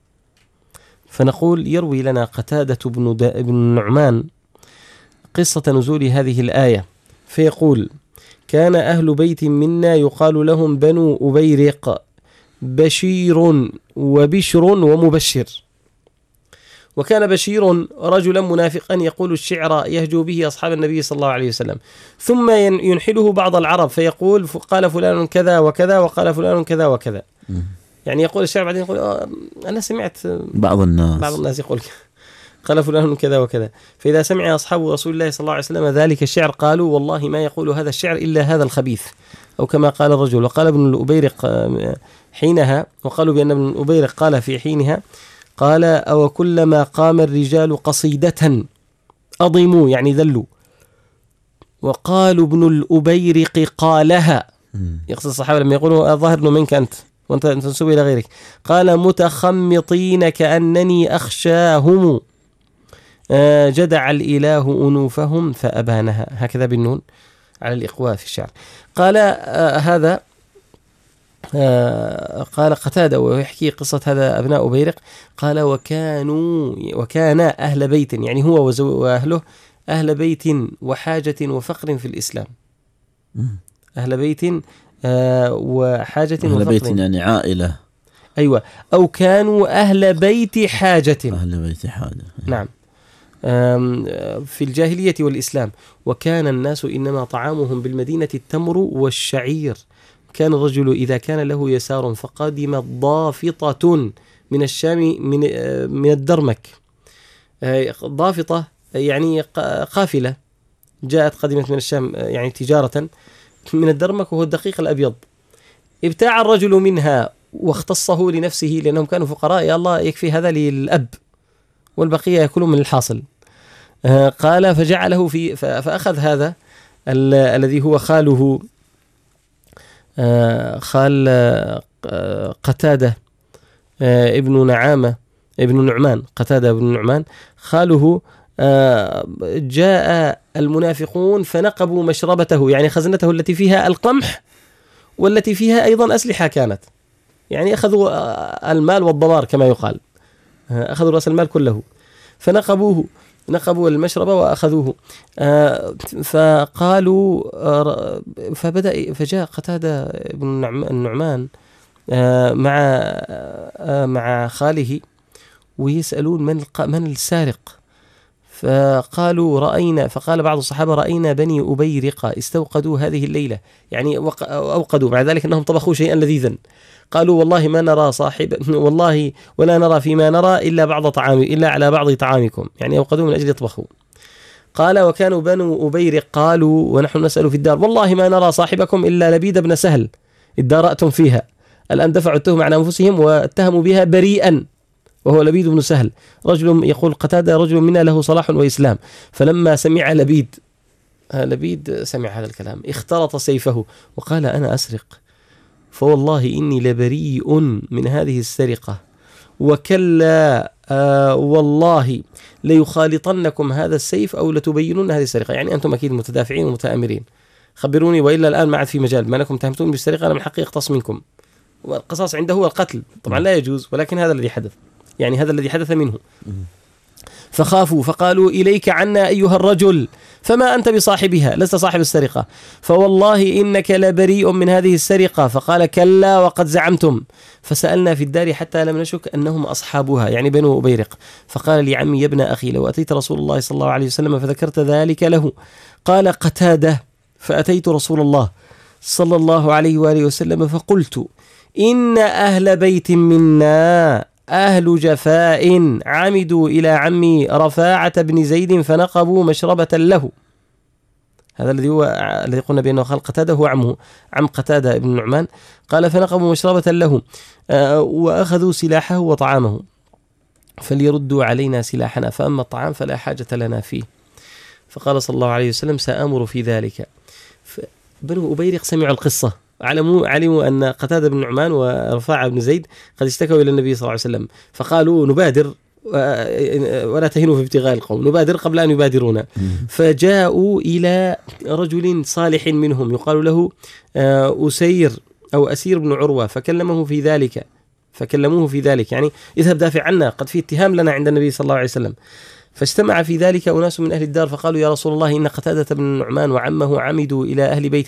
فنقول يروي لنا قتادة بن النعمان قصة نزول هذه الآية، فيقول: كان أهل بيت منا يقال لهم بنو أبيرق، بشير وبشر ومبشر. وكان بشير رجلا منافقا يقول الشعر يهجو به أصحاب النبي صلى الله عليه وسلم، ثم ينحله بعض العرب فيقول قال فلان كذا وكذا وقال فلان كذا وكذا. يعني يقول الشعر بعدين يقول أنا سمعت بعض الناس يقول قال فلان كذا وكذا. فإذا سمع أصحاب رسول الله صلى الله عليه وسلم ذلك الشعر قالوا والله ما يقول هذا الشعر إلا هذا الخبيث، أو كما قال الرجل. وقال ابن الأبيرق حينها، وقالوا بأن ابن الأبيرق قال في حينها، قال: أو كلما قام الرجال قصيدة أضموا، يعني ذلوا، وقالوا ابن الأبيرق قالها. يقصد الصحابة لما يقولوا الظاهر أنه منك أنت وأنت تنسب إلى غيرك. قال: متخمطين كأنني أخشاهم، جدع الإله أنوفهم فأبانها. هكذا بالنون على الإقواء في الشعر. قال هذا قال قتادة ويحكي قصة هذا أبناء أبيرق، قال: وكان أهل بيت، يعني هو وأهله أهل بيت وحاجة وفقر في الإسلام. أهل بيت وحاجة أهل وفقر، بيت يعني عائلة. أيوة، أو كانوا أهل بيت حاجة. أهل بيت حاجة، نعم، في الجاهلية والإسلام. وكان الناس إنما طعامهم بالمدينة التمر والشعير. كان الرجل إذا كان له يسار فقدمت ضافطة من الشام من الدرمك. ضافطة يعني قافلة جاءت قدمت من الشام، يعني تجارة من الدرمك، وهو الدقيق الأبيض. ابتاع الرجل منها واختصه لنفسه لأنهم كانوا فقراء، يا الله يكفي هذا للأب والبقية يأكلون من الحاصل. قال فجعله فأخذ هذا الذي هو خاله، خال قتادة ابن نعمان، قتادة ابن نعمان خاله. جاء المنافقون فنقبوا مشربته، يعني خزنته التي فيها القمح والتي فيها أيضا أسلحة كانت، يعني أخذوا المال والضمار كما يقال، أخذوا رأس المال كله، نقبوا المشربة وأخذوه. فقالوا فجاء قتادة بن النعمان مع خاله ويسألون من السارق. فقال بعض الصحابة: رأينا بني أبيرق استوقدوا هذه الليلة، يعني أوقدوا، مع ذلك أنهم طبخوا شيئا لذيذا. قالوا: والله ما نرى والله ولا نرى فيما نرى إلا على بعض طعامكم، يعني أوقدوا من أجل يطبخوا. قال: وكانوا بنو أبيرق قالوا ونحن نسأل في الدار: والله ما نرى صاحبكم إلا لبيد بن سهل ادارأتم فيها. الآن دفعوا التهم عن أنفسهم واتهموا بها بريئا، وهو لبيد بن سهل، رجل يقول قتادة رجل منا له صلاح وإسلام. فلما سمع لبيد سمع هذا الكلام اخترط سيفه وقال: أنا أسرق، فوالله إني لبريء من هذه السرقة، وكلا والله ليخالطنكم هذا السيف أو لتبينون هذه السرقة. يعني أنتم أكيد متدافعين ومتآمرين، خبروني، وإلا الآن ما عاد في مجال، ما لكم تهمتون بالسرقة، أنا من حقي أقتص منكم. والقصاص عنده هو القتل، طبعا لا يجوز، ولكن هذا الذي حدث، يعني هذا الذي حدث منه. فخافوا فقالوا: إليك عنا أيها الرجل، فما أنت بصاحبها، لست صاحب السرقة، فوالله إنك لبريء من هذه السرقة. فقال: كلا وقد زعمتم. فسألنا في الدار حتى لم نشك أنهم أصحابها، يعني بنو أبيرق. فقال لي عمي: يا ابن أخي، لو أتيت رسول الله صلى الله عليه وسلم فذكرت ذلك له. قال قتادة: فأتيت رسول الله صلى الله عليه وآله وسلم فقلت: إن أهل بيت منا أهل جفاء عمدوا إلى عمي رفاعة بن زيد فنقبوا مشربة له. هذا الذي قلنا بأنه خال قتادة هو عمه، عم قتادة ابن النعمان. قال فنقبوا مشربة له وأخذوا سلاحه وطعامه فليردوا علينا سلاحنا، فأما الطعام فلا حاجة لنا فيه. فقال صلى الله عليه وسلم سآمر في ذلك. بنو أبيرق سمعوا القصة، علموا أن قتادة بن النعمان ورفاعة بن زيد قد اشتكوا إلى النبي صلى الله عليه وسلم، فقالوا نبادر ولا تهنوا في ابتغاء القوم، نبادر قبل أن يبادرونا. فجاءوا إلى رجل صالح منهم يقال له أسير أو أسير بن عروة، فكلموه في ذلك يعني اذهب دافع عنا، قد في اتهام لنا عند النبي صلى الله عليه وسلم. فاجتمع في ذلك أناس من أهل الدار فقالوا يا رسول الله إن قتادة بن النعمان وعمه عمدوا إلى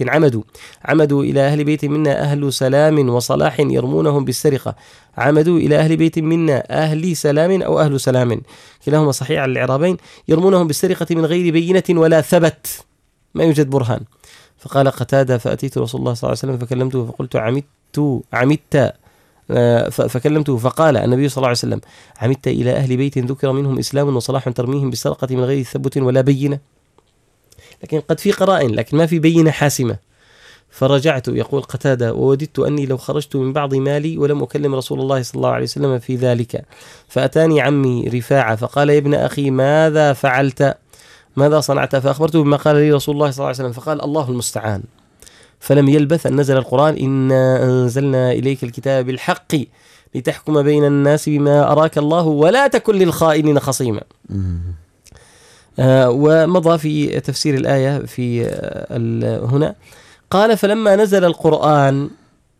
أهل بيت منا أهل سلام وصلاح يرمونهم بالسرقة. عمدوا إلى أهل بيت منا أهل سلام أو أهل سلام، كلاهما صحيح على الإعرابين، يرمونهم بالسرقة من غير بينة ولا ثبت، ما يوجد برهان. فقال قتادة فأتيت رسول الله صلى الله عليه وسلم فكلمته فقلت عمدت فكلمته فقال النبي صلى الله عليه وسلم عمدت إلى أهل بيت ذكر منهم إسلام وصلاح ترميهم بالسرقة من غير ثبت ولا بينة، لكن قد في قرائن لكن ما في بينة حاسمة. فرجعت يقول قتادة ووددت أني لو خرجت من بعض مالي ولم أكلم رسول الله صلى الله عليه وسلم في ذلك. فأتاني عمي رفاعة فقال يا ابن أخي ماذا فعلت، ماذا صنعت؟ فأخبرته بما قال لي رسول الله صلى الله عليه وسلم، فقال الله المستعان. فلم يلبث أن نزل القرآن إنا أنزلنا إليك الكتاب بالحق لتحكم بين الناس بما أراك الله ولا تكن للخائنين خصيما. ومضى في تفسير الآية في هنا قال فلما نزل القرآن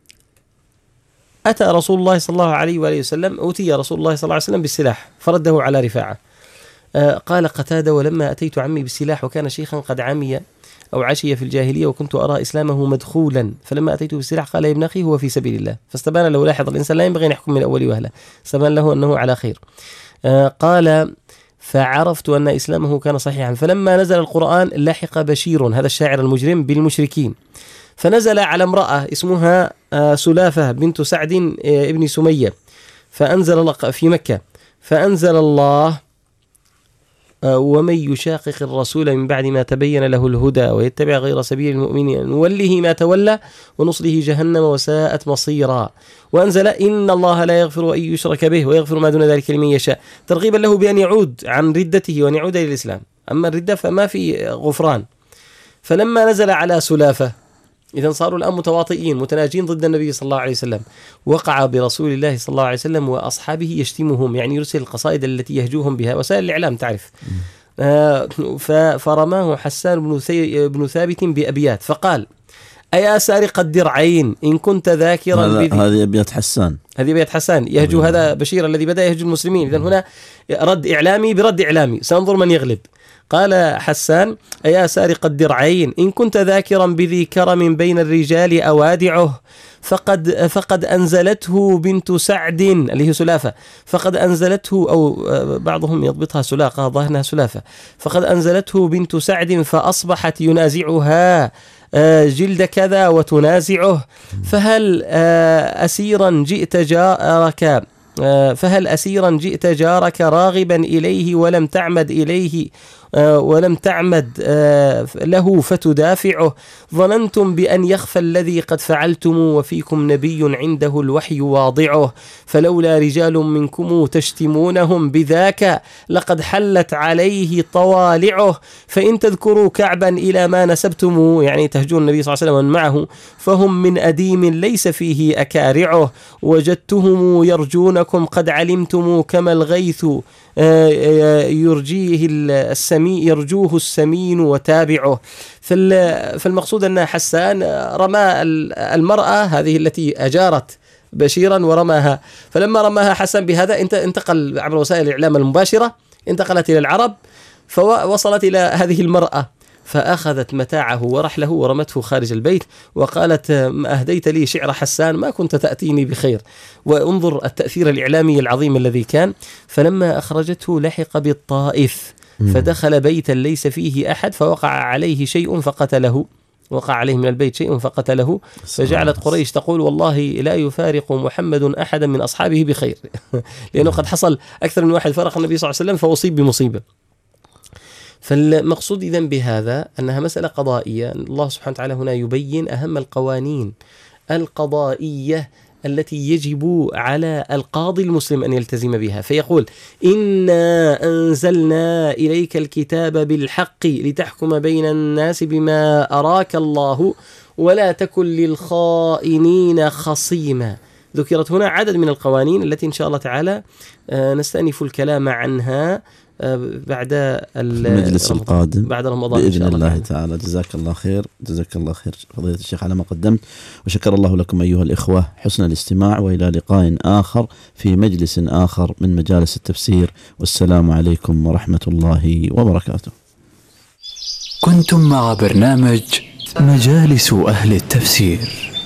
أتى رسول الله صلى الله عليه وآله وسلم، أوتي رسول الله صلى الله عليه وسلم بالسلاح فرده على رفاعة. قال قتادة ولما أتيت عمي بالسلاح وكان شيخا قد عمي أو عشي في الجاهلية وكنت أرى إسلامه مدخولا، فلما أتيته بالسلاح قال يا ابن أخي هو في سبيل الله. فاستبان له، لاحظ الإنسان لا ينبغي أن يحكم من أول وهلة، استبان له أنه على خير. قال فعرفت أن إسلامه كان صحيحا. فلما نزل القرآن لحق بشير هذا الشاعر المجرم بالمشركين، فنزل على امرأة اسمها سلافة بنت سعد ابن سمية، فأنزل في مكة، فأنزل الله ومن يشاقق الرسول من بعد ما تبين له الهدى ويتبع غير سبيل المؤمنين نوله ما تولى ونصله جهنم وساءت مصيرا. وأنزل إن الله لا يغفر أن يشرك به ويغفر ما دون ذلك لمن يشاء، ترغيبا له بأن يعود عن ردته وأن يعود إلى الإسلام، أما الردة فما في غفران. فلما نزل على سلافة إذن صاروا الآن متواطئين متناجين ضد النبي صلى الله عليه وسلم، وقع برسول الله صلى الله عليه وسلم وأصحابه يشتمهم، يعني يرسل القصائد التي يهجوهم بها، وسائل الإعلام تعرف. فرماه حسان بن ثابت بأبيات فقال أيا سارق الدرعين إن كنت ذاكرا هذه أبيات حسان، هذه أبيات حسان يهجو هذا بشير الذي بدأ يهجو المسلمين. إذن هنا رد إعلامي برد إعلامي، سننظر من يغلب. قال حسان أيا سارق الدرعين إن كنت ذاكرا بذي كرم بين الرجال أوادعه، فقد أنزلته بنت سعد اللي هي سلافة، فقد أنزلته أو بعضهم يضبطها سلاقة ظاهرها سلافة، فقد أنزلته بنت سعد فأصبحت ينازعها جلد كذا وتنازعه. فهل أسيرا جئت جارك راغبا إليه ولم تعمد له فتدافعه، ظننتم بأن يخفى الذي قد فعلتم وفيكم نبي عنده الوحي واضعه، فلولا رجال منكم تشتمونهم بذاك لقد حلت عليه طوالعه، فإن تذكروا كعبا إلى ما نسبتم، يعني تهجون النبي صلى الله عليه وسلم ومن معه، فهم من أديم ليس فيه أكارعه، وجدتهم يرجونكم قد علمتم كما الغيث يرجوه السمين وتابعه. فالمقصود أن حسان رمى المرأة هذه التي أجارت بشيرا ورماها، فلما رماها حسان بهذا انتقل عبر وسائل الإعلام المباشرة، انتقلت إلى العرب فوصلت إلى هذه المرأة، فأخذت متاعه ورحله ورمته خارج البيت وقالت أهديت لي شعر حسان ما كنت تأتيني بخير. وانظر التأثير الإعلامي العظيم الذي كان. فلما أخرجته لحق بالطائف فدخل بيتا ليس فيه أحد فوقع عليه شيء فقتله، وقع عليه من البيت شيء فقتله، فجعلت قريش تقول والله لا يفارق محمد أحدا من أصحابه بخير لأنه قد حصل أكثر من واحد فرق النبي صلى الله عليه وسلم فأصيب بمصيبة. فالمقصود إذن بهذا أنها مسألة قضائية. الله سبحانه وتعالى هنا يبين أهم القوانين القضائية التي يجب على القاضي المسلم أن يلتزم بها، فيقول: إنا أنزلنا إليك الكتاب بالحق لتحكم بين الناس بما أراك الله ولا تكن للخائنين خصيما. ذكرت هنا عدد من القوانين التي إن شاء الله تعالى نستأنف الكلام عنها بعد المجلس القادم بعد رمضان بإذن الله تعالى. جزاك الله خير، جزاك الله خير فضيلة الشيخ على ما قدمت، وشكر الله لكم أيها الإخوة حسن الاستماع، وإلى لقاء آخر في مجلس آخر من مجالس التفسير، والسلام عليكم ورحمة الله وبركاته. كنتم مع برنامج مجالس أهل التفسير.